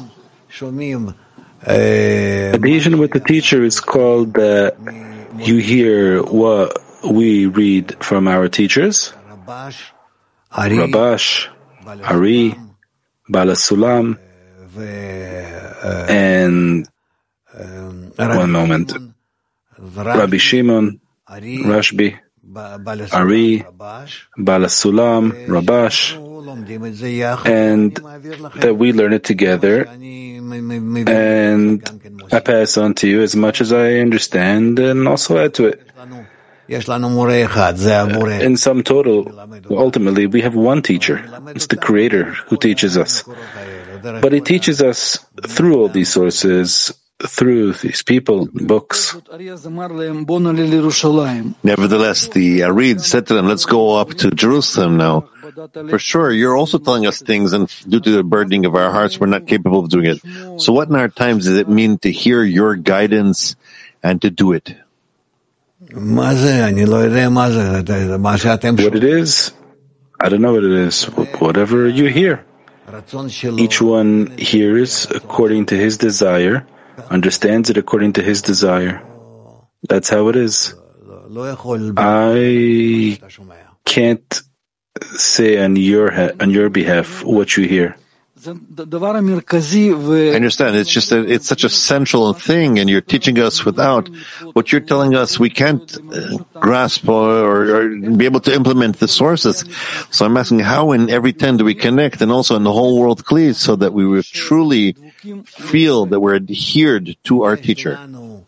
Adhesion with the teacher is called that you hear what we read from our teachers, Rabash, Ari, Bala Sulam, and one moment, Rabbi Shimon, Rashbi, Ari, Bala Sulam, Rabash, and that we learn it together, and I pass on to you as much as I understand and also add to it. In sum total, ultimately, we have one teacher. It's the Creator who teaches us. But He teaches us through all these sources, through these people, books. Nevertheless, the Arid said to them, let's go up to Jerusalem now. For sure, you're also telling us things, and due to the burdening of our hearts, we're not capable of doing it. So what in our times does it mean to hear your guidance and to do it? What it is, I don't know what it is. Whatever you hear. Each one hears according to his desire, understands it according to his desire. That's how it is. I can't say on your behalf what you hear. I understand. It's just that it's such a central thing, and you're teaching us without what you're telling us. We can't grasp or be able to implement the sources. So I'm asking, how in every 10 do we connect, and also in the whole world, please, so that we will truly feel that we're adhered to our teacher?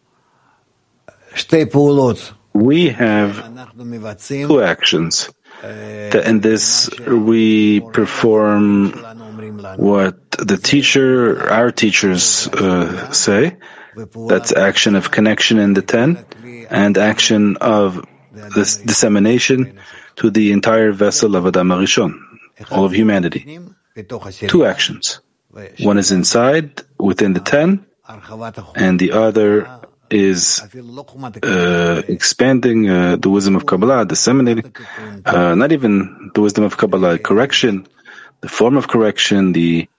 We have two actions. In this, we perform what the teacher, our teachers say. That's action of connection in the 10, and action of this dissemination to the entire vessel of Adam HaRishon, all of humanity. Two actions. One is inside, within the 10, and the other is expanding the wisdom of Kabbalah, disseminating, not even the wisdom of Kabbalah, correction, the form of correction, the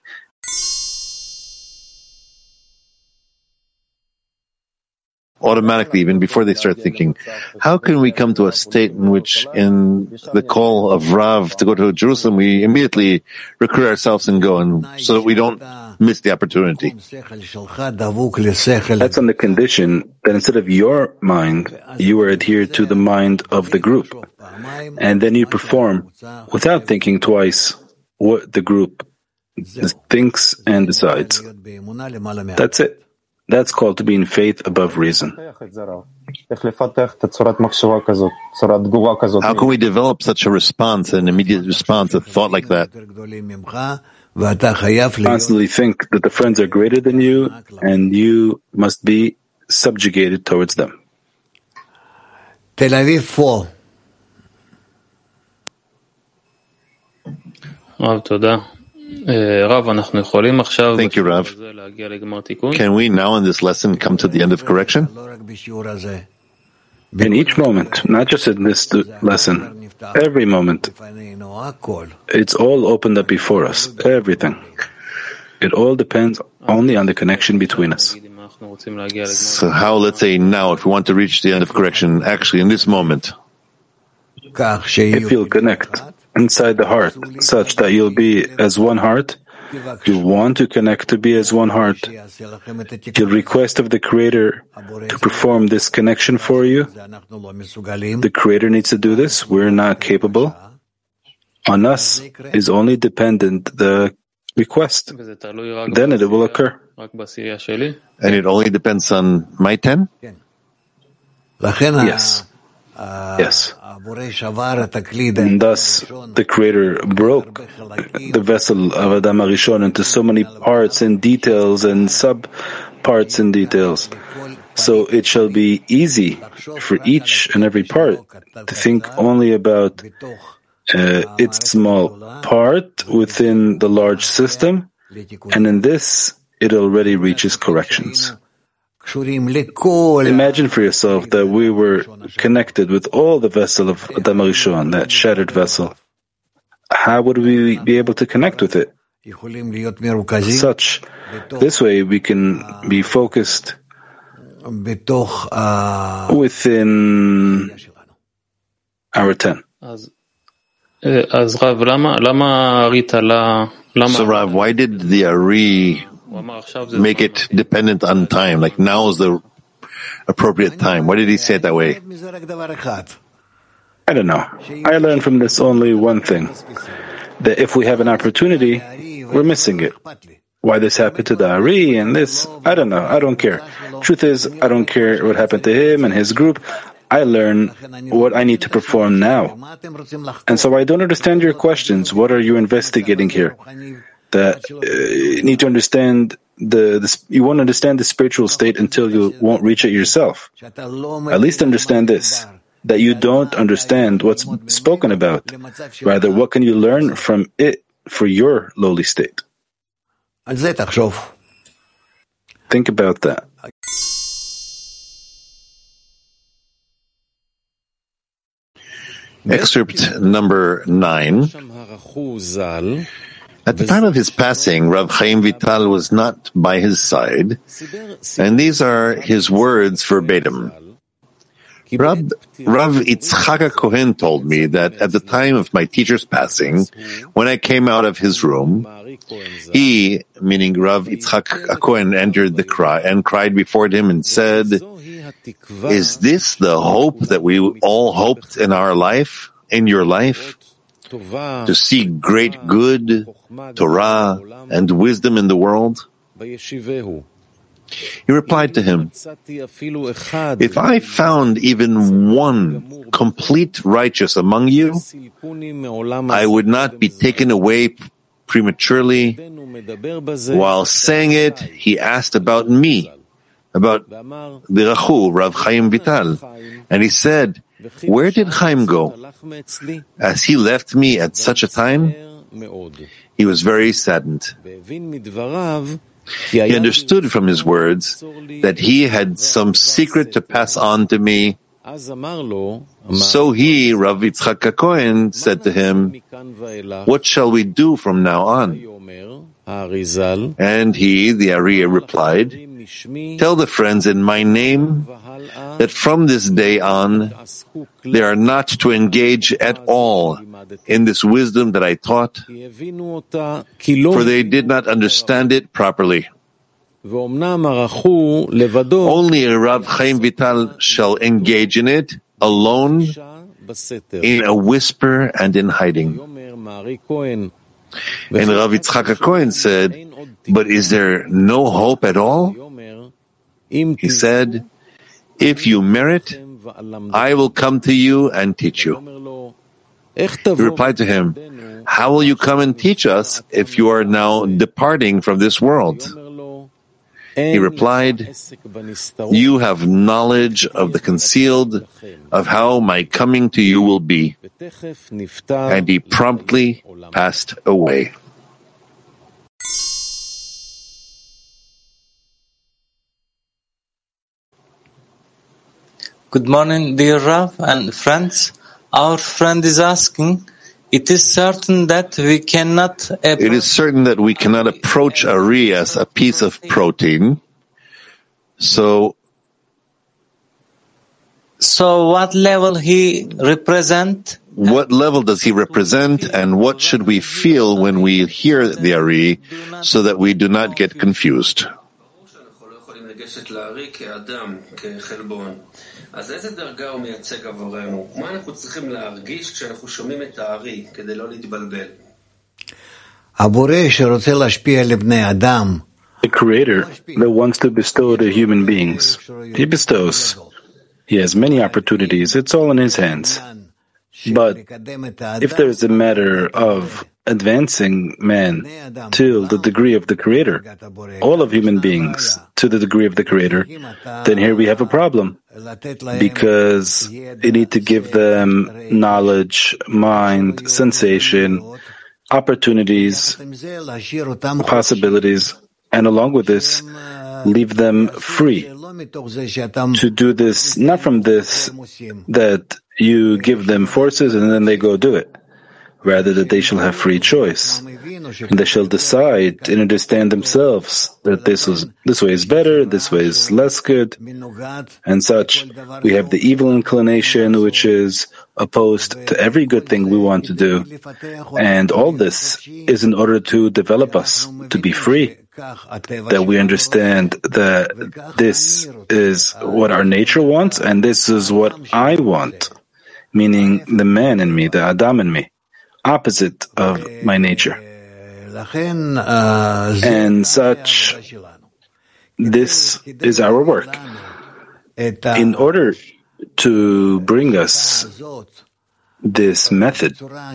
automatically, even before they start thinking. How can we come to a state in which, in the call of Rav to go to Jerusalem, we immediately recruit ourselves and go, and so that we don't miss the opportunity? That's on the condition that instead of your mind, you are adhered to the mind of the group. And then you perform without thinking twice what the group thinks and decides. That's it. That's called to be in faith above reason. How can we develop such a response, an immediate response, a thought like that? Constantly think that the friends are greater than you, and you must be subjugated towards them. Tel Aviv 4. Thank you, Rav. Can we now in this lesson come to the end of correction? In each moment, not just in this lesson, every moment. It's all opened up before us, everything. It all depends only on the connection between us. So how, let's say now, if we want to reach the end of correction, actually in this moment? If you'll connect inside the heart, such that you'll be as one heart, you want to connect to be as one heart. You'll request of the Creator to perform this connection for you. The Creator needs to do this. We're not capable. On us is only dependent the request. Then it will occur. And it only depends on my 10? Yes. Yes. And thus, the Creator broke the vessel of Adam HaRishon into so many parts and details and sub-parts and details. So it shall be easy for each and every part to think only about its small part within the large system, and in this, it already reaches corrections. Imagine for yourself that we were connected with all the vessel of Adam HaRishon, that shattered vessel. How would we be able to connect with it? This way we can be focused within our 10. So Rav, why did the Ari make it dependent on time? Like now is the appropriate time. Why did he say it that way? I don't know. I learned from this only one thing, that if we have an opportunity, we're missing it. Why this happened to the Ari and this, I don't know. I don't care. Truth is, I don't care what happened to him and his group. I learn what I need to perform now. And so I don't understand your questions. What are you investigating here? That you need to understand you won't understand the spiritual state until you won't reach it yourself. At least understand this, that you don't understand what's spoken about. Rather, what can you learn from it for your lowly state? Think about that. Excerpt number 9. At the time of his passing, Rav Chaim Vital was not by his side, and these are his words verbatim. Rav Yitzchak Cohen told me that at the time of my teacher's passing, when I came out of his room, he, meaning Rav Yitzchak Cohen, entered the cry and cried before him and said, "Is this the hope that we all hoped in our life, in your life? To see great good, Torah, and wisdom in the world?" He replied to him, "If I found even one complete righteous among you, I would not be taken away prematurely." While saying it, he asked about me, about the Rachu, Rav Chaim Vital, and he said, "Where did Chaim go? As he left me at such a time?" He was very saddened. He understood from his words that he had some secret to pass on to me. So he, Rav Yitzchak Cohen, said to him, "What shall we do from now on?" And he, the Ari, replied, "Tell the friends in my name that from this day on, they are not to engage at all in this wisdom that I taught, for they did not understand it properly. Only Rav Chaim Vital shall engage in it alone, in a whisper and in hiding. And Rav Yitzchak Cohen said, but is there no hope at all? He said, if you merit, I will come to you and teach you. He replied to him, how will you come and teach us if you are now departing from this world? He replied, you have knowledge of the concealed, of how my coming to you will be. And he promptly passed away. Good morning, dear Rav and friends. Our friend is asking, it is certain that we cannot approach Ari as a piece of protein. So what level he represent? What level does he represent, and what should we feel when we hear the Ari, so that we do not get confused? אז איזה דרגה הוא מייצג עבורנו? מה אנחנו צריכים להרגיש כשאנחנו שומעים את הארי, כדי לא להתבלבל? The Creator that wants to bestow to human beings, He bestows. He has many opportunities. It's all in His hands. But if there is a matter of advancing man to the degree of the Creator, all of human beings to the degree of the Creator, then here we have a problem. Because you need to give them knowledge, mind, sensation, opportunities, possibilities, and along with this, leave them free to do this, not from this that you give them forces and then they go do it. Rather that they shall have free choice, and they shall decide and understand themselves that this way is better, this way is less good, and such. We have the evil inclination, which is opposed to every good thing we want to do, and all this is in order to develop us, to be free, that we understand that this is what our nature wants, and this is what I want, meaning the man in me, the Adam in me, opposite of my nature. And such, this is our work. In order to bring us this method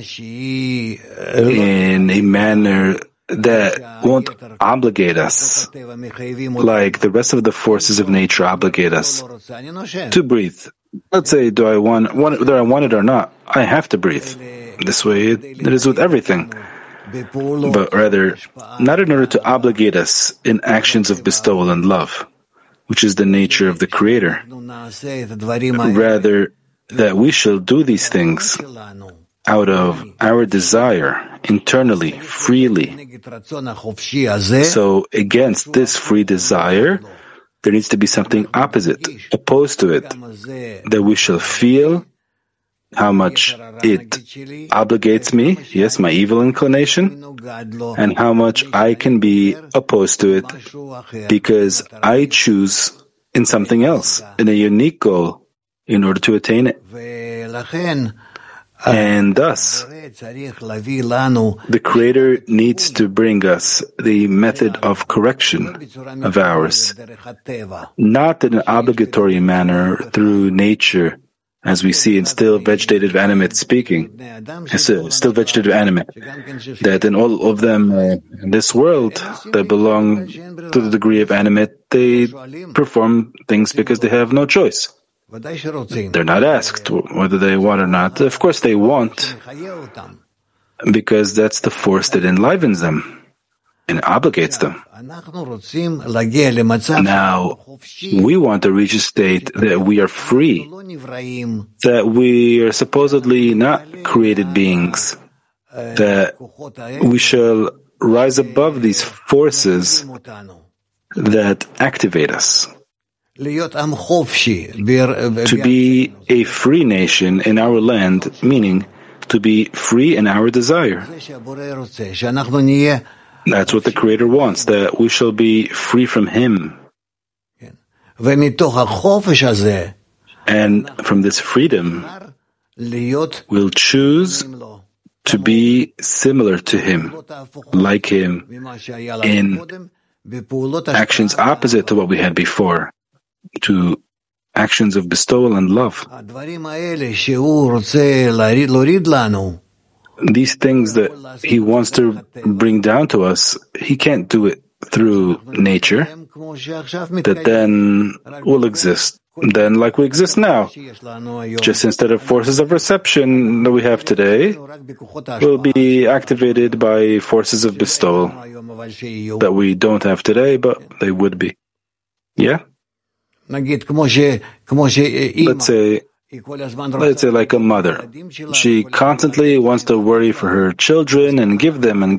in a manner that won't obligate us, like the rest of the forces of nature obligate us, to breathe. Let's say, whether I want it or not, I have to breathe. This way it is with everything. But rather, not in order to obligate us in actions of bestowal and love, which is the nature of the Creator. Rather, that we shall do these things out of our desire, internally, freely. So against this free desire, there needs to be something opposite, opposed to it, that we shall feel how much it obligates me, yes, my evil inclination, and how much I can be opposed to it because I choose in something else, in a unique goal, in order to attain it. And thus, the Creator needs to bring us the method of correction of ours, not in an obligatory manner through nature, as we see in still vegetative animate speaking, still vegetative animate, that in all of them in this world that belong to the degree of animate, they perform things because they have no choice. They're not asked whether they want or not. Of course they want, because that's the force that enlivens them and obligates them. Now, we want to reach a state that we are free, that we are supposedly not created beings, that we shall rise above these forces that activate us. To be a free nation in our land, meaning to be free in our desire. That's what the Creator wants, that we shall be free from Him. And from this freedom, we'll choose to be similar to Him, like Him, in actions opposite to what we had before, to actions of bestowal and love. These things that He wants to bring down to us, He can't do it through nature, that then will exist. Then, like we exist now, just instead of forces of reception that we have today, will be activated by forces of bestowal that we don't have today, but they would be. Yeah? Let's say like a mother. She constantly wants to worry for her children and give them.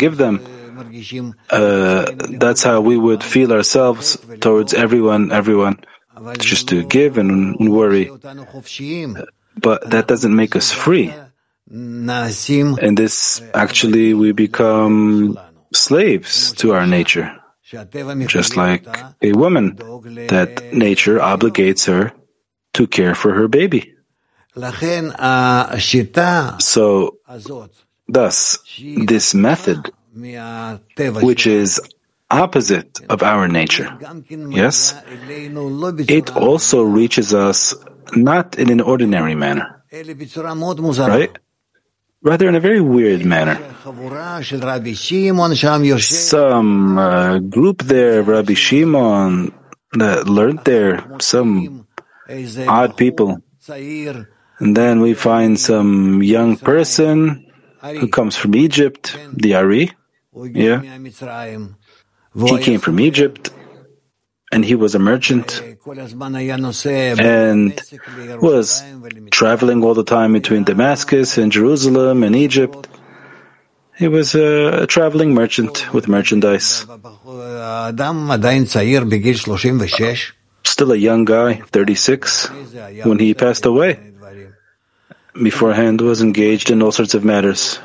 That's how we would feel ourselves towards everyone, just to give and worry. But that doesn't make us free. And this, actually, we become slaves to our nature. Just like a woman, that nature obligates her to care for her baby. So, thus, this method, which is opposite of our nature, yes, it also reaches us not in an ordinary manner, right? Rather in a very weird manner. Some group there, Rabbi Shimon, that learned there, some odd people. And then we find some young person who comes from Egypt, the Ari. Yeah. He came from Egypt, and he was a merchant, and was traveling all the time between Damascus and Jerusalem and Egypt. He was a traveling merchant with merchandise. Still a young guy, 36, when he passed away. Beforehand was engaged in all sorts of matters.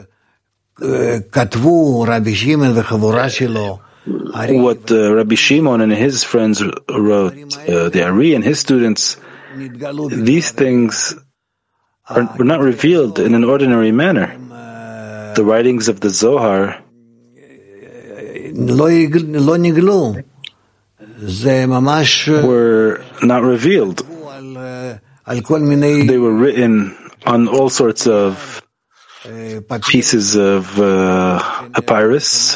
What Rabbi Shimon and his friends wrote, the Ari and his students, these things were not revealed in an ordinary manner. The writings of the Zohar were not revealed. They were written on all sorts of pieces of papyrus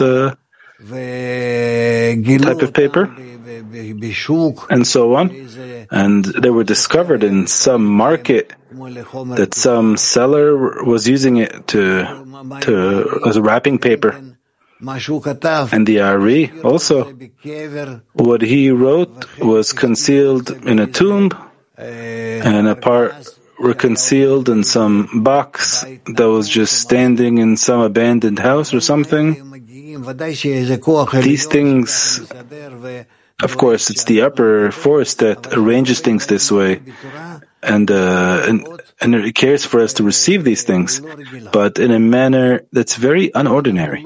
type of paper, and so on. And they were discovered in some market that some seller was using it as a wrapping paper. And the Ari also, what he wrote was concealed in a tomb, and a part were concealed in some box that was just standing in some abandoned house or something. These things, of course, it's the upper force that arranges things this way, and it cares for us to receive these things, but in a manner that's very unordinary,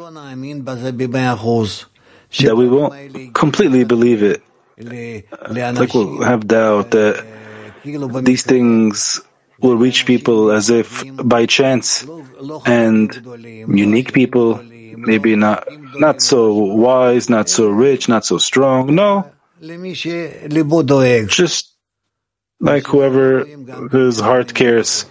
that we won't completely believe it. Like we'll have doubt that these things will reach people as if by chance, and unique people, maybe not so wise, not so rich, not so strong. No, just like whoever whose heart cares.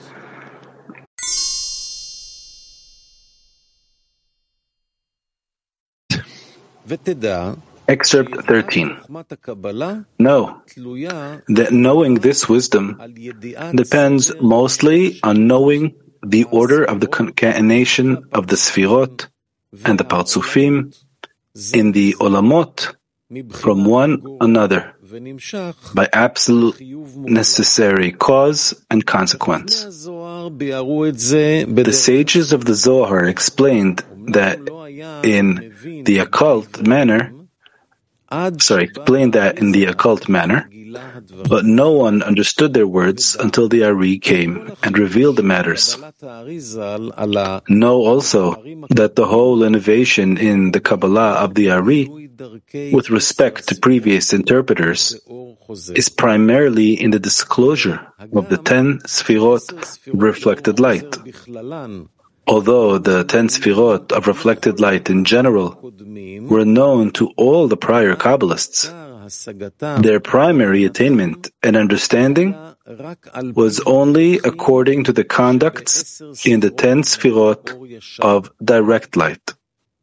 Excerpt 13. Know that knowing this wisdom depends mostly on knowing the order of the concatenation of the Sfirot and the Partsufim in the Olamot from one another by absolute necessary cause and consequence. The sages of the Zohar explained that in the occult manner, explained that in the occult manner, but no one understood their words until the Ari came and revealed the matters. Know also that the whole innovation in the Kabbalah of the Ari, with respect to previous interpreters, is primarily in the disclosure of the 10 Sfirot reflected light. Although the 10 Sfirot of reflected light in general were known to all the prior Kabbalists, their primary attainment and understanding was only according to the conducts in the 10 Sfirot of direct light.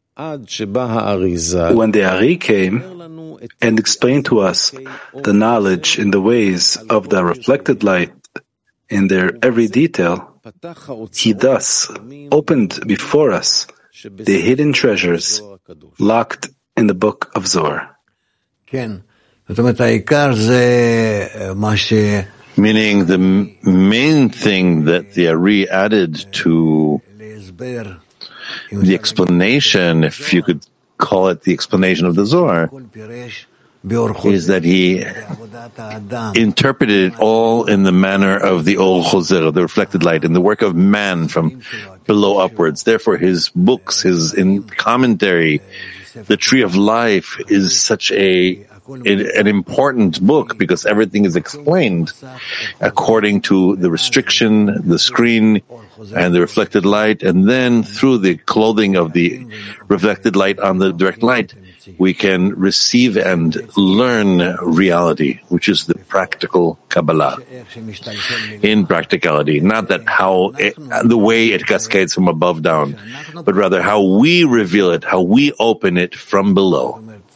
When the Ari came and explained to us the knowledge in the ways of the reflected light in their every detail, he thus opened before us the hidden treasures locked in the book of Zohar. Meaning the main thing that the Ari added to the explanation, if you could call it the explanation of the Zohar, is that he interpreted it all in the manner of the Or Choser, the reflected light, in the work of man from below upwards. Therefore, his books, his commentary, the Tree of Life is such an important book because everything is explained according to the restriction, the screen, and the reflected light, and then through the clothing of the reflected light on the direct light, we can receive and learn reality, which is the practical Kabbalah. In practicality, not that the way it cascades from above down, but rather how we reveal it, how we open it from below.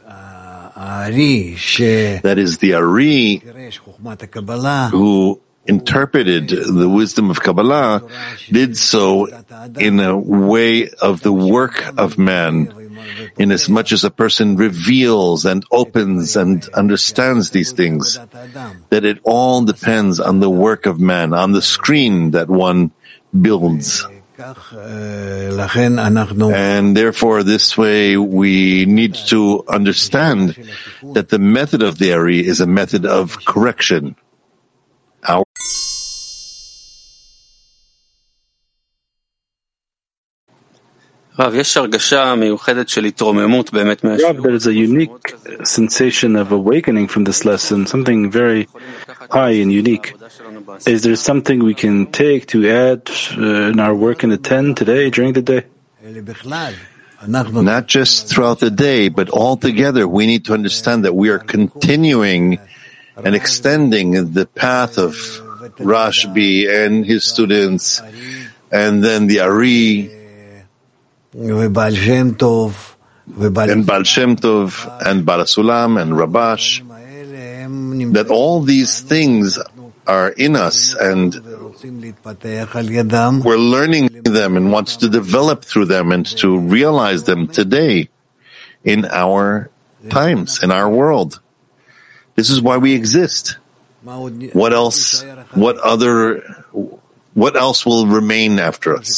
That is the Ari who interpreted the wisdom of Kabbalah, did so in a way of the work of man, in as much as a person reveals and opens and understands these things, that it all depends on the work of man, on the screen that one builds. And therefore, this way, we need to understand that the method of the Ari is a method of correction. Rav, there is a unique sensation of awakening from this lesson, something very high and unique. Is there something we can take to add in our work in the 10 today, during the day? Not just throughout the day, but all together, we need to understand that we are continuing and extending the path of Rashbi and his students, and then the Ari, and Baal Shem Tov, and Baal Sulam, and Rabash, that all these things are in us, and we're learning them and want to develop through them and to realize them today in our times, in our world. This is why we exist. What else will remain after us?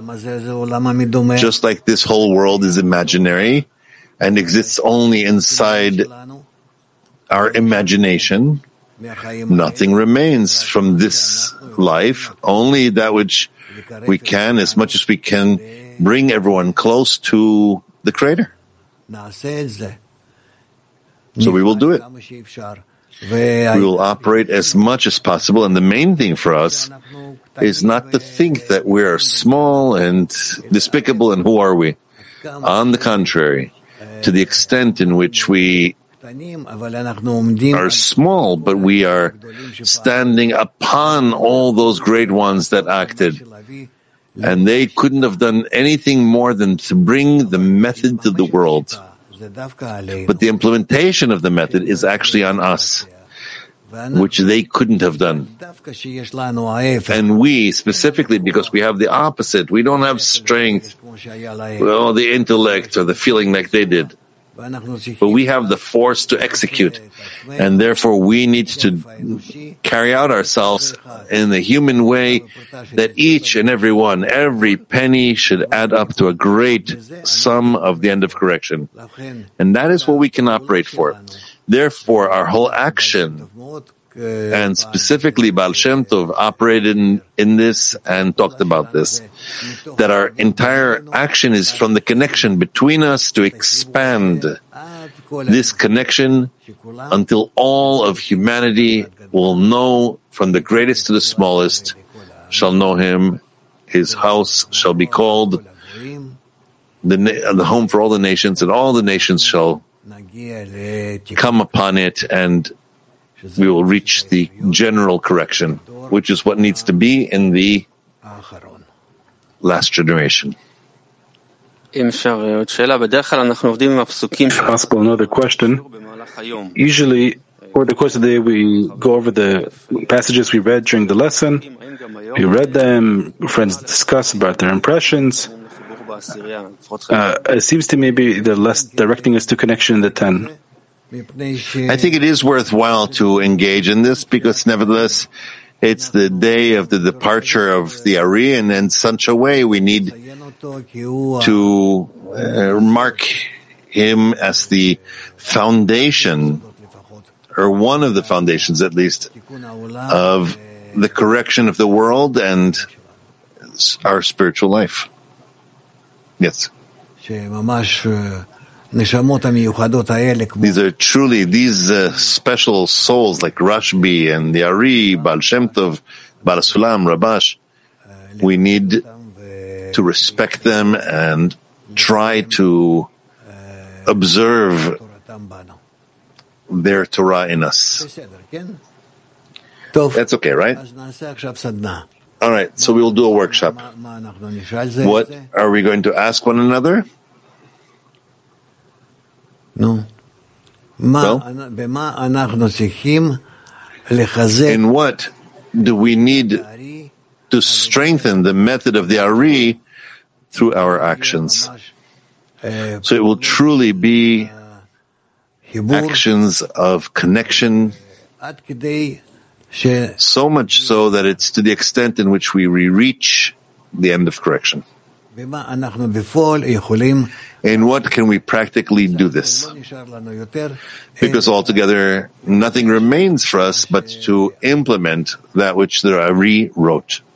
Just like this whole world is imaginary and exists only inside our imagination, nothing remains from this life, only that which we can, as much as we can, bring everyone close to the Creator. So we will do it. We will operate as much as possible, and the main thing for us is not to think that we are small and despicable and who are we. On the contrary, to the extent in which we are small, but we are standing upon all those great ones that acted, and they couldn't have done anything more than to bring the method to the world. But the implementation of the method is actually on us, which they couldn't have done. And we, specifically, because we have the opposite, we don't have strength, the intellect, or the feeling like they did. but we have the force to execute, and therefore we need to carry out ourselves in the human way that each and every one, every penny should add up to a great sum of the end of correction. And that is what we can operate for. Therefore, our whole action, and specifically Baal Shem Tov operated in this and talked about this, that our entire action is from the connection between us to expand this connection until all of humanity will know, from the greatest to the smallest, shall know him. His house shall be called the home for all the nations, and all the nations shall come upon it, and we will reach the general correction, which is what needs to be in the last generation. If possible, another question. Usually, over the course of the day, we go over the passages we read during the lesson. We read them, friends discuss about their impressions. It seems to me maybe they're less directing us to connection in the 10. I think it is worthwhile to engage in this because nevertheless it's the day of the departure of the Ari, and in such a way we need to mark him as the foundation, or one of the foundations at least, of the correction of the world and our spiritual life. Yes. These are truly, these special souls like Rashbi and the Ari, Baal Shem Tov, Baal Sulam, Rabash. We need to respect them and try to observe their Torah in us. That's okay, right? All right, so we will do a workshop. What are we going to ask one another? No. In what do we need to strengthen the method of the Ari through our actions? So it will truly be actions of connection, so much so that it's to the extent in which we reach the end of correction. In what can we practically do this? Because altogether, nothing remains for us but to implement that which the Ari wrote.